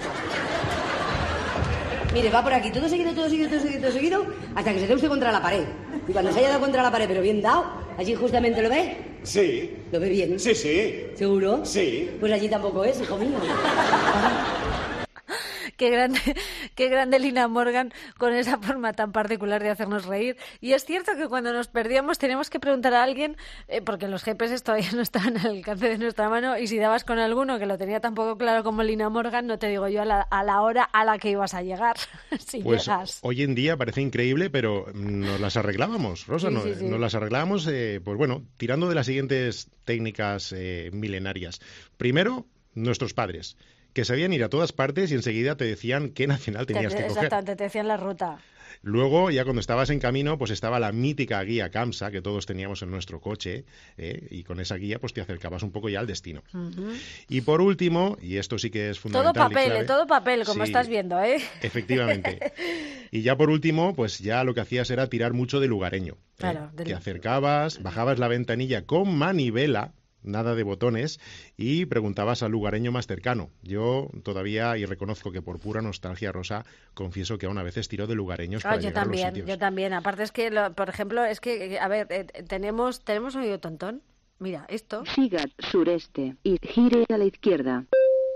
Mire, va por aquí, todo seguido, todo seguido, todo seguido, todo seguido, hasta que se dé usted contra la pared. Y cuando se haya dado contra la pared, pero bien dado, allí justamente lo ve, Sí. ¿Lo ve bien? Sí, sí. ¿Seguro? Sí. Pues allí tampoco es, hijo mío. Qué grande, qué grande Lina Morgan con esa forma tan particular de hacernos reír. Y es cierto que cuando nos perdíamos teníamos que preguntar a alguien, eh, porque los G P S todavía no estaban al alcance de nuestra mano, y si dabas con alguno que lo tenía tan poco claro como Lina Morgan, no te digo yo a la, a la hora a la que ibas a llegar, si pues llegas. Hoy en día parece increíble, pero nos las arreglábamos, Rosa, Sí, no- sí, sí. nos las arreglábamos, eh, pues bueno, tirando de las siguientes técnicas eh, milenarias. Primero, nuestros padres, que sabían ir a todas partes y enseguida te decían qué nacional tenías Te- que coger. Exactamente, te decían la ruta. Luego, ya cuando estabas en camino, pues estaba la mítica guía CAMSA que todos teníamos en nuestro coche, ¿eh? Y con esa guía pues te acercabas un poco ya al destino. Ujú. Y por último, y esto sí que es Todo fundamental y papel, clave, eh, todo papel, como sí, estás viendo, ¿eh? efectivamente. Y ya por último, pues ya lo que hacías era tirar mucho de lugareño. ¿eh? Claro, del- Te acercabas, bajabas la ventanilla con manivela, nada de botones, y preguntabas al lugareño más cercano. Yo todavía, y reconozco que por pura nostalgia, Rosa, confieso que aún a veces tiro de lugareños Ah, para yo llegar a los también, sitios. yo también. Aparte es que, lo- por ejemplo, es que, a ver, eh, tenemos, tenemos oído tontón. Mira, esto. Siga sureste y gire a la izquierda.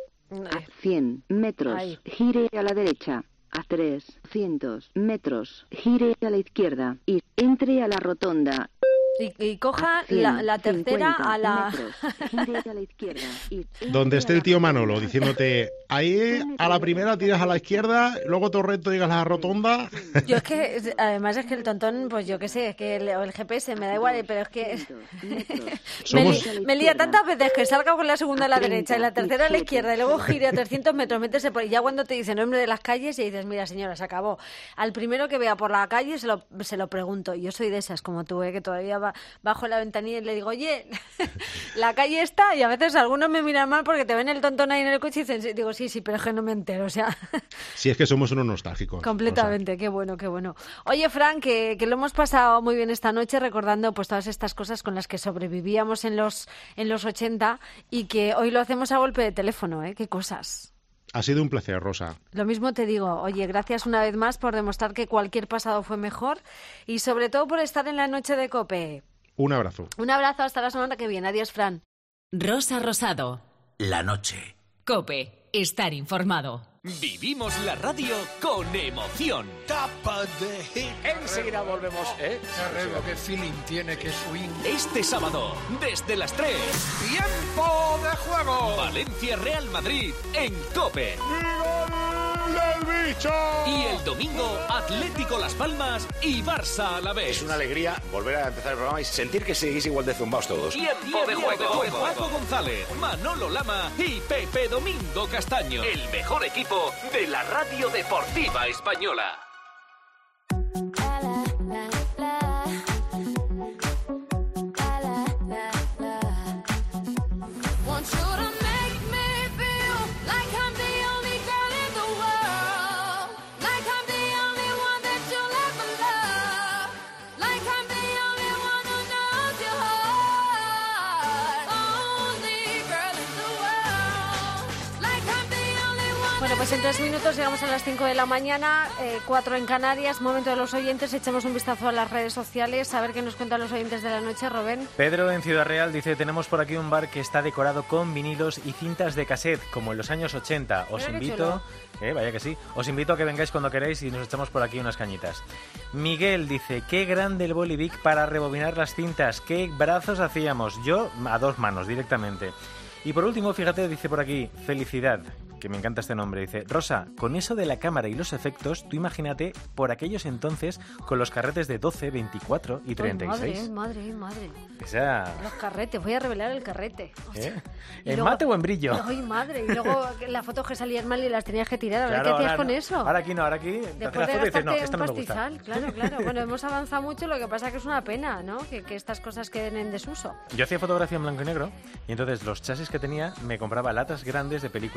A cien metros, Ahí. gire a la derecha. A trescientos metros, gire a la izquierda y entre a la rotonda. Y, y coja cien, la, la tercera cincuenta a la... metros, gire a la izquierda y Donde esté el tío Manolo diciéndote, ahí a la primera tiras a la izquierda, luego todo recto llegas a la rotonda. Yo es que, es- además es que el tontón, pues yo qué sé, es que el, o el G P S me da igual, pero es que me, Somos- li- me lía tantas veces que salga con la segunda a la derecha y la tercera a la izquierda y luego gire a trescientos metros, métese por... Y ya cuando te dicen nombre de las calles y dices, mira señora, se acabó. Al primero que vea por la calle se lo, se lo pregunto. Yo soy de esas, como tú, ¿eh? Que todavía va, bajo la ventanilla y le digo, oye, la calle está, y a veces algunos me miran mal porque te ven el tontón ahí en el coche y dicen, sí, digo, sí, sí, pero es que no me entero, o sea... Si es que somos unos nostálgicos. Completamente, qué bueno, qué bueno. Oye, Fran, que, que lo hemos pasado muy bien esta noche recordando pues todas estas cosas con las que sobrevivíamos en los en los ochenta y que hoy lo hacemos a golpe de teléfono, ¿eh? Qué cosas. Ha sido un placer, Rosa. Lo mismo te digo, oye, gracias una vez más por demostrar que cualquier pasado fue mejor y sobre todo por estar en la noche de COPE. Un abrazo. Un abrazo, hasta la semana que viene. Adiós, Fran. Rosa Rosado. La noche. Cope. Estar informado. Vivimos la radio con emoción. Tapa de hit. Enseguida volvemos, ¿eh? Qué rebo, qué feeling tiene, qué swing. Este sábado, desde las tres. ¡Tiempo de juego! Valencia Real Madrid en COPE. ¡Del bicho! Y el domingo, Atlético Las Palmas y Barça a la vez. Es una alegría volver a empezar el programa y sentir que seguís igual de zumbaos todos. Tiempo de juego. Paco González, Manolo Lama y Pepe Domingo Castaño. El mejor equipo de la radio deportiva española. Bueno, pues en tres minutos llegamos a las cinco de la mañana, eh, cuatro en Canarias, momento de los oyentes, echemos un vistazo a las redes sociales, a ver qué nos cuentan los oyentes de la noche, Rubén. Pedro en Ciudad Real dice, tenemos por aquí un bar que está decorado con vinilos y cintas de cassette, como en los años ochenta. Os Mira qué invito, eh, vaya que sí, os invito a que vengáis cuando queráis y nos echamos por aquí unas cañitas. Miguel dice, qué grande el Bolivic para rebobinar las cintas, qué brazos hacíamos, yo a dos manos directamente. Y por último, fíjate, dice por aquí, felicidad, que me encanta este nombre, dice, Rosa, con eso de la cámara y los efectos, tú imagínate por aquellos entonces con los carretes de doce, veinticuatro y treinta y seis. Ay, madre, madre, madre. O sea, Los carretes, voy a revelar el carrete. ¿eh? Y ¿En luego- mate o en brillo? Ay, madre, y luego las fotos que salían mal y las tenías que tirar, a ver Claro, qué hacías ahora con no. eso. Ahora aquí no, ahora aquí te haces la Después de foto y dices, no, gastarte esta un no me gusta. pastizal, claro, claro. Bueno, hemos avanzado mucho, lo que pasa es que es una pena, ¿no? Que, que estas cosas queden en desuso. Yo hacía fotografía en blanco y negro y entonces los chasis que tenía me compraba latas grandes de película y yo hacía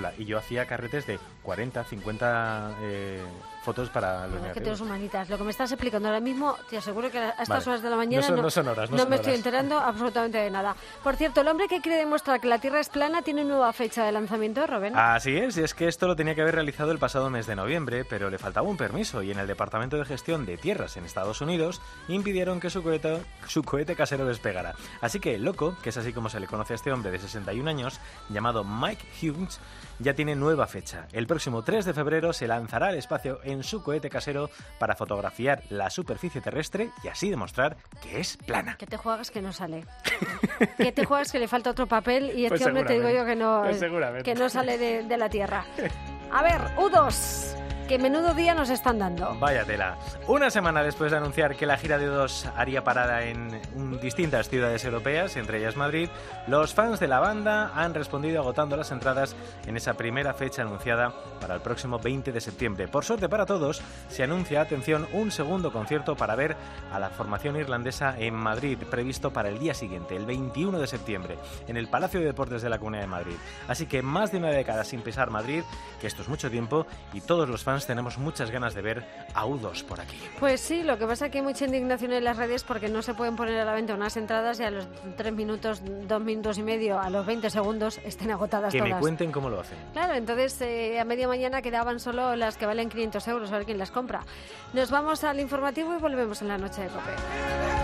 hacía carretes de cuarenta, cincuenta eh, fotos para los Bueno, que negativos. tienes humanitas. Lo que me estás explicando ahora mismo, te aseguro que a estas Vale. horas de la mañana No son- no son horas, no no son me horas. estoy enterando absolutamente de nada. Por cierto, el hombre que quiere demostrar que la Tierra es plana tiene nueva fecha de lanzamiento, Rubén. Así es, y es que esto lo tenía que haber realizado el pasado mes de noviembre, pero le faltaba un permiso y en el Departamento de Gestión de Tierras en Estados Unidos impidieron que su cohete, su cohete casero despegara. Así que el loco, que es así como se le conoce a este hombre de sesenta y un años, llamado Mike Hughes, ya tiene nueva fecha. El próximo tres de febrero se lanzará al espacio en su cohete casero para fotografiar la superficie terrestre y así demostrar que es plana. Que te juegas que no sale. Que te juegas que le falta otro papel y este Pues hombre te digo yo que no, seguramente. Pues seguramente. que no sale de, de la Tierra. A ver, U dos, que menudo día nos están dando. Vaya tela. Una semana después de anunciar que la gira de U dos haría parada en un- distintas ciudades europeas, entre ellas Madrid, los fans de la banda han respondido agotando las entradas en esa primera fecha anunciada para el próximo veinte de septiembre. Por suerte para todos, se anuncia, atención, un segundo concierto para ver a la formación irlandesa en Madrid, previsto para el día siguiente, el veintiuno de septiembre, en el Palacio de Deportes de la Comunidad de Madrid. Así que más de una década sin pisar Madrid, que esto es mucho tiempo, y todos los fans tenemos muchas ganas de ver a U dos por aquí. Pues sí, lo que pasa es que hay mucha indignación en las redes porque no se pueden poner a la venta unas entradas y a los tres minutos, dos minutos y medio, a los veinte segundos estén agotadas Que todas. me cuenten cómo lo hacen. Claro, entonces eh, a media mañana quedaban solo las que valen quinientos euros, a ver quién las compra. Nos vamos al informativo y volvemos en la noche de COPE.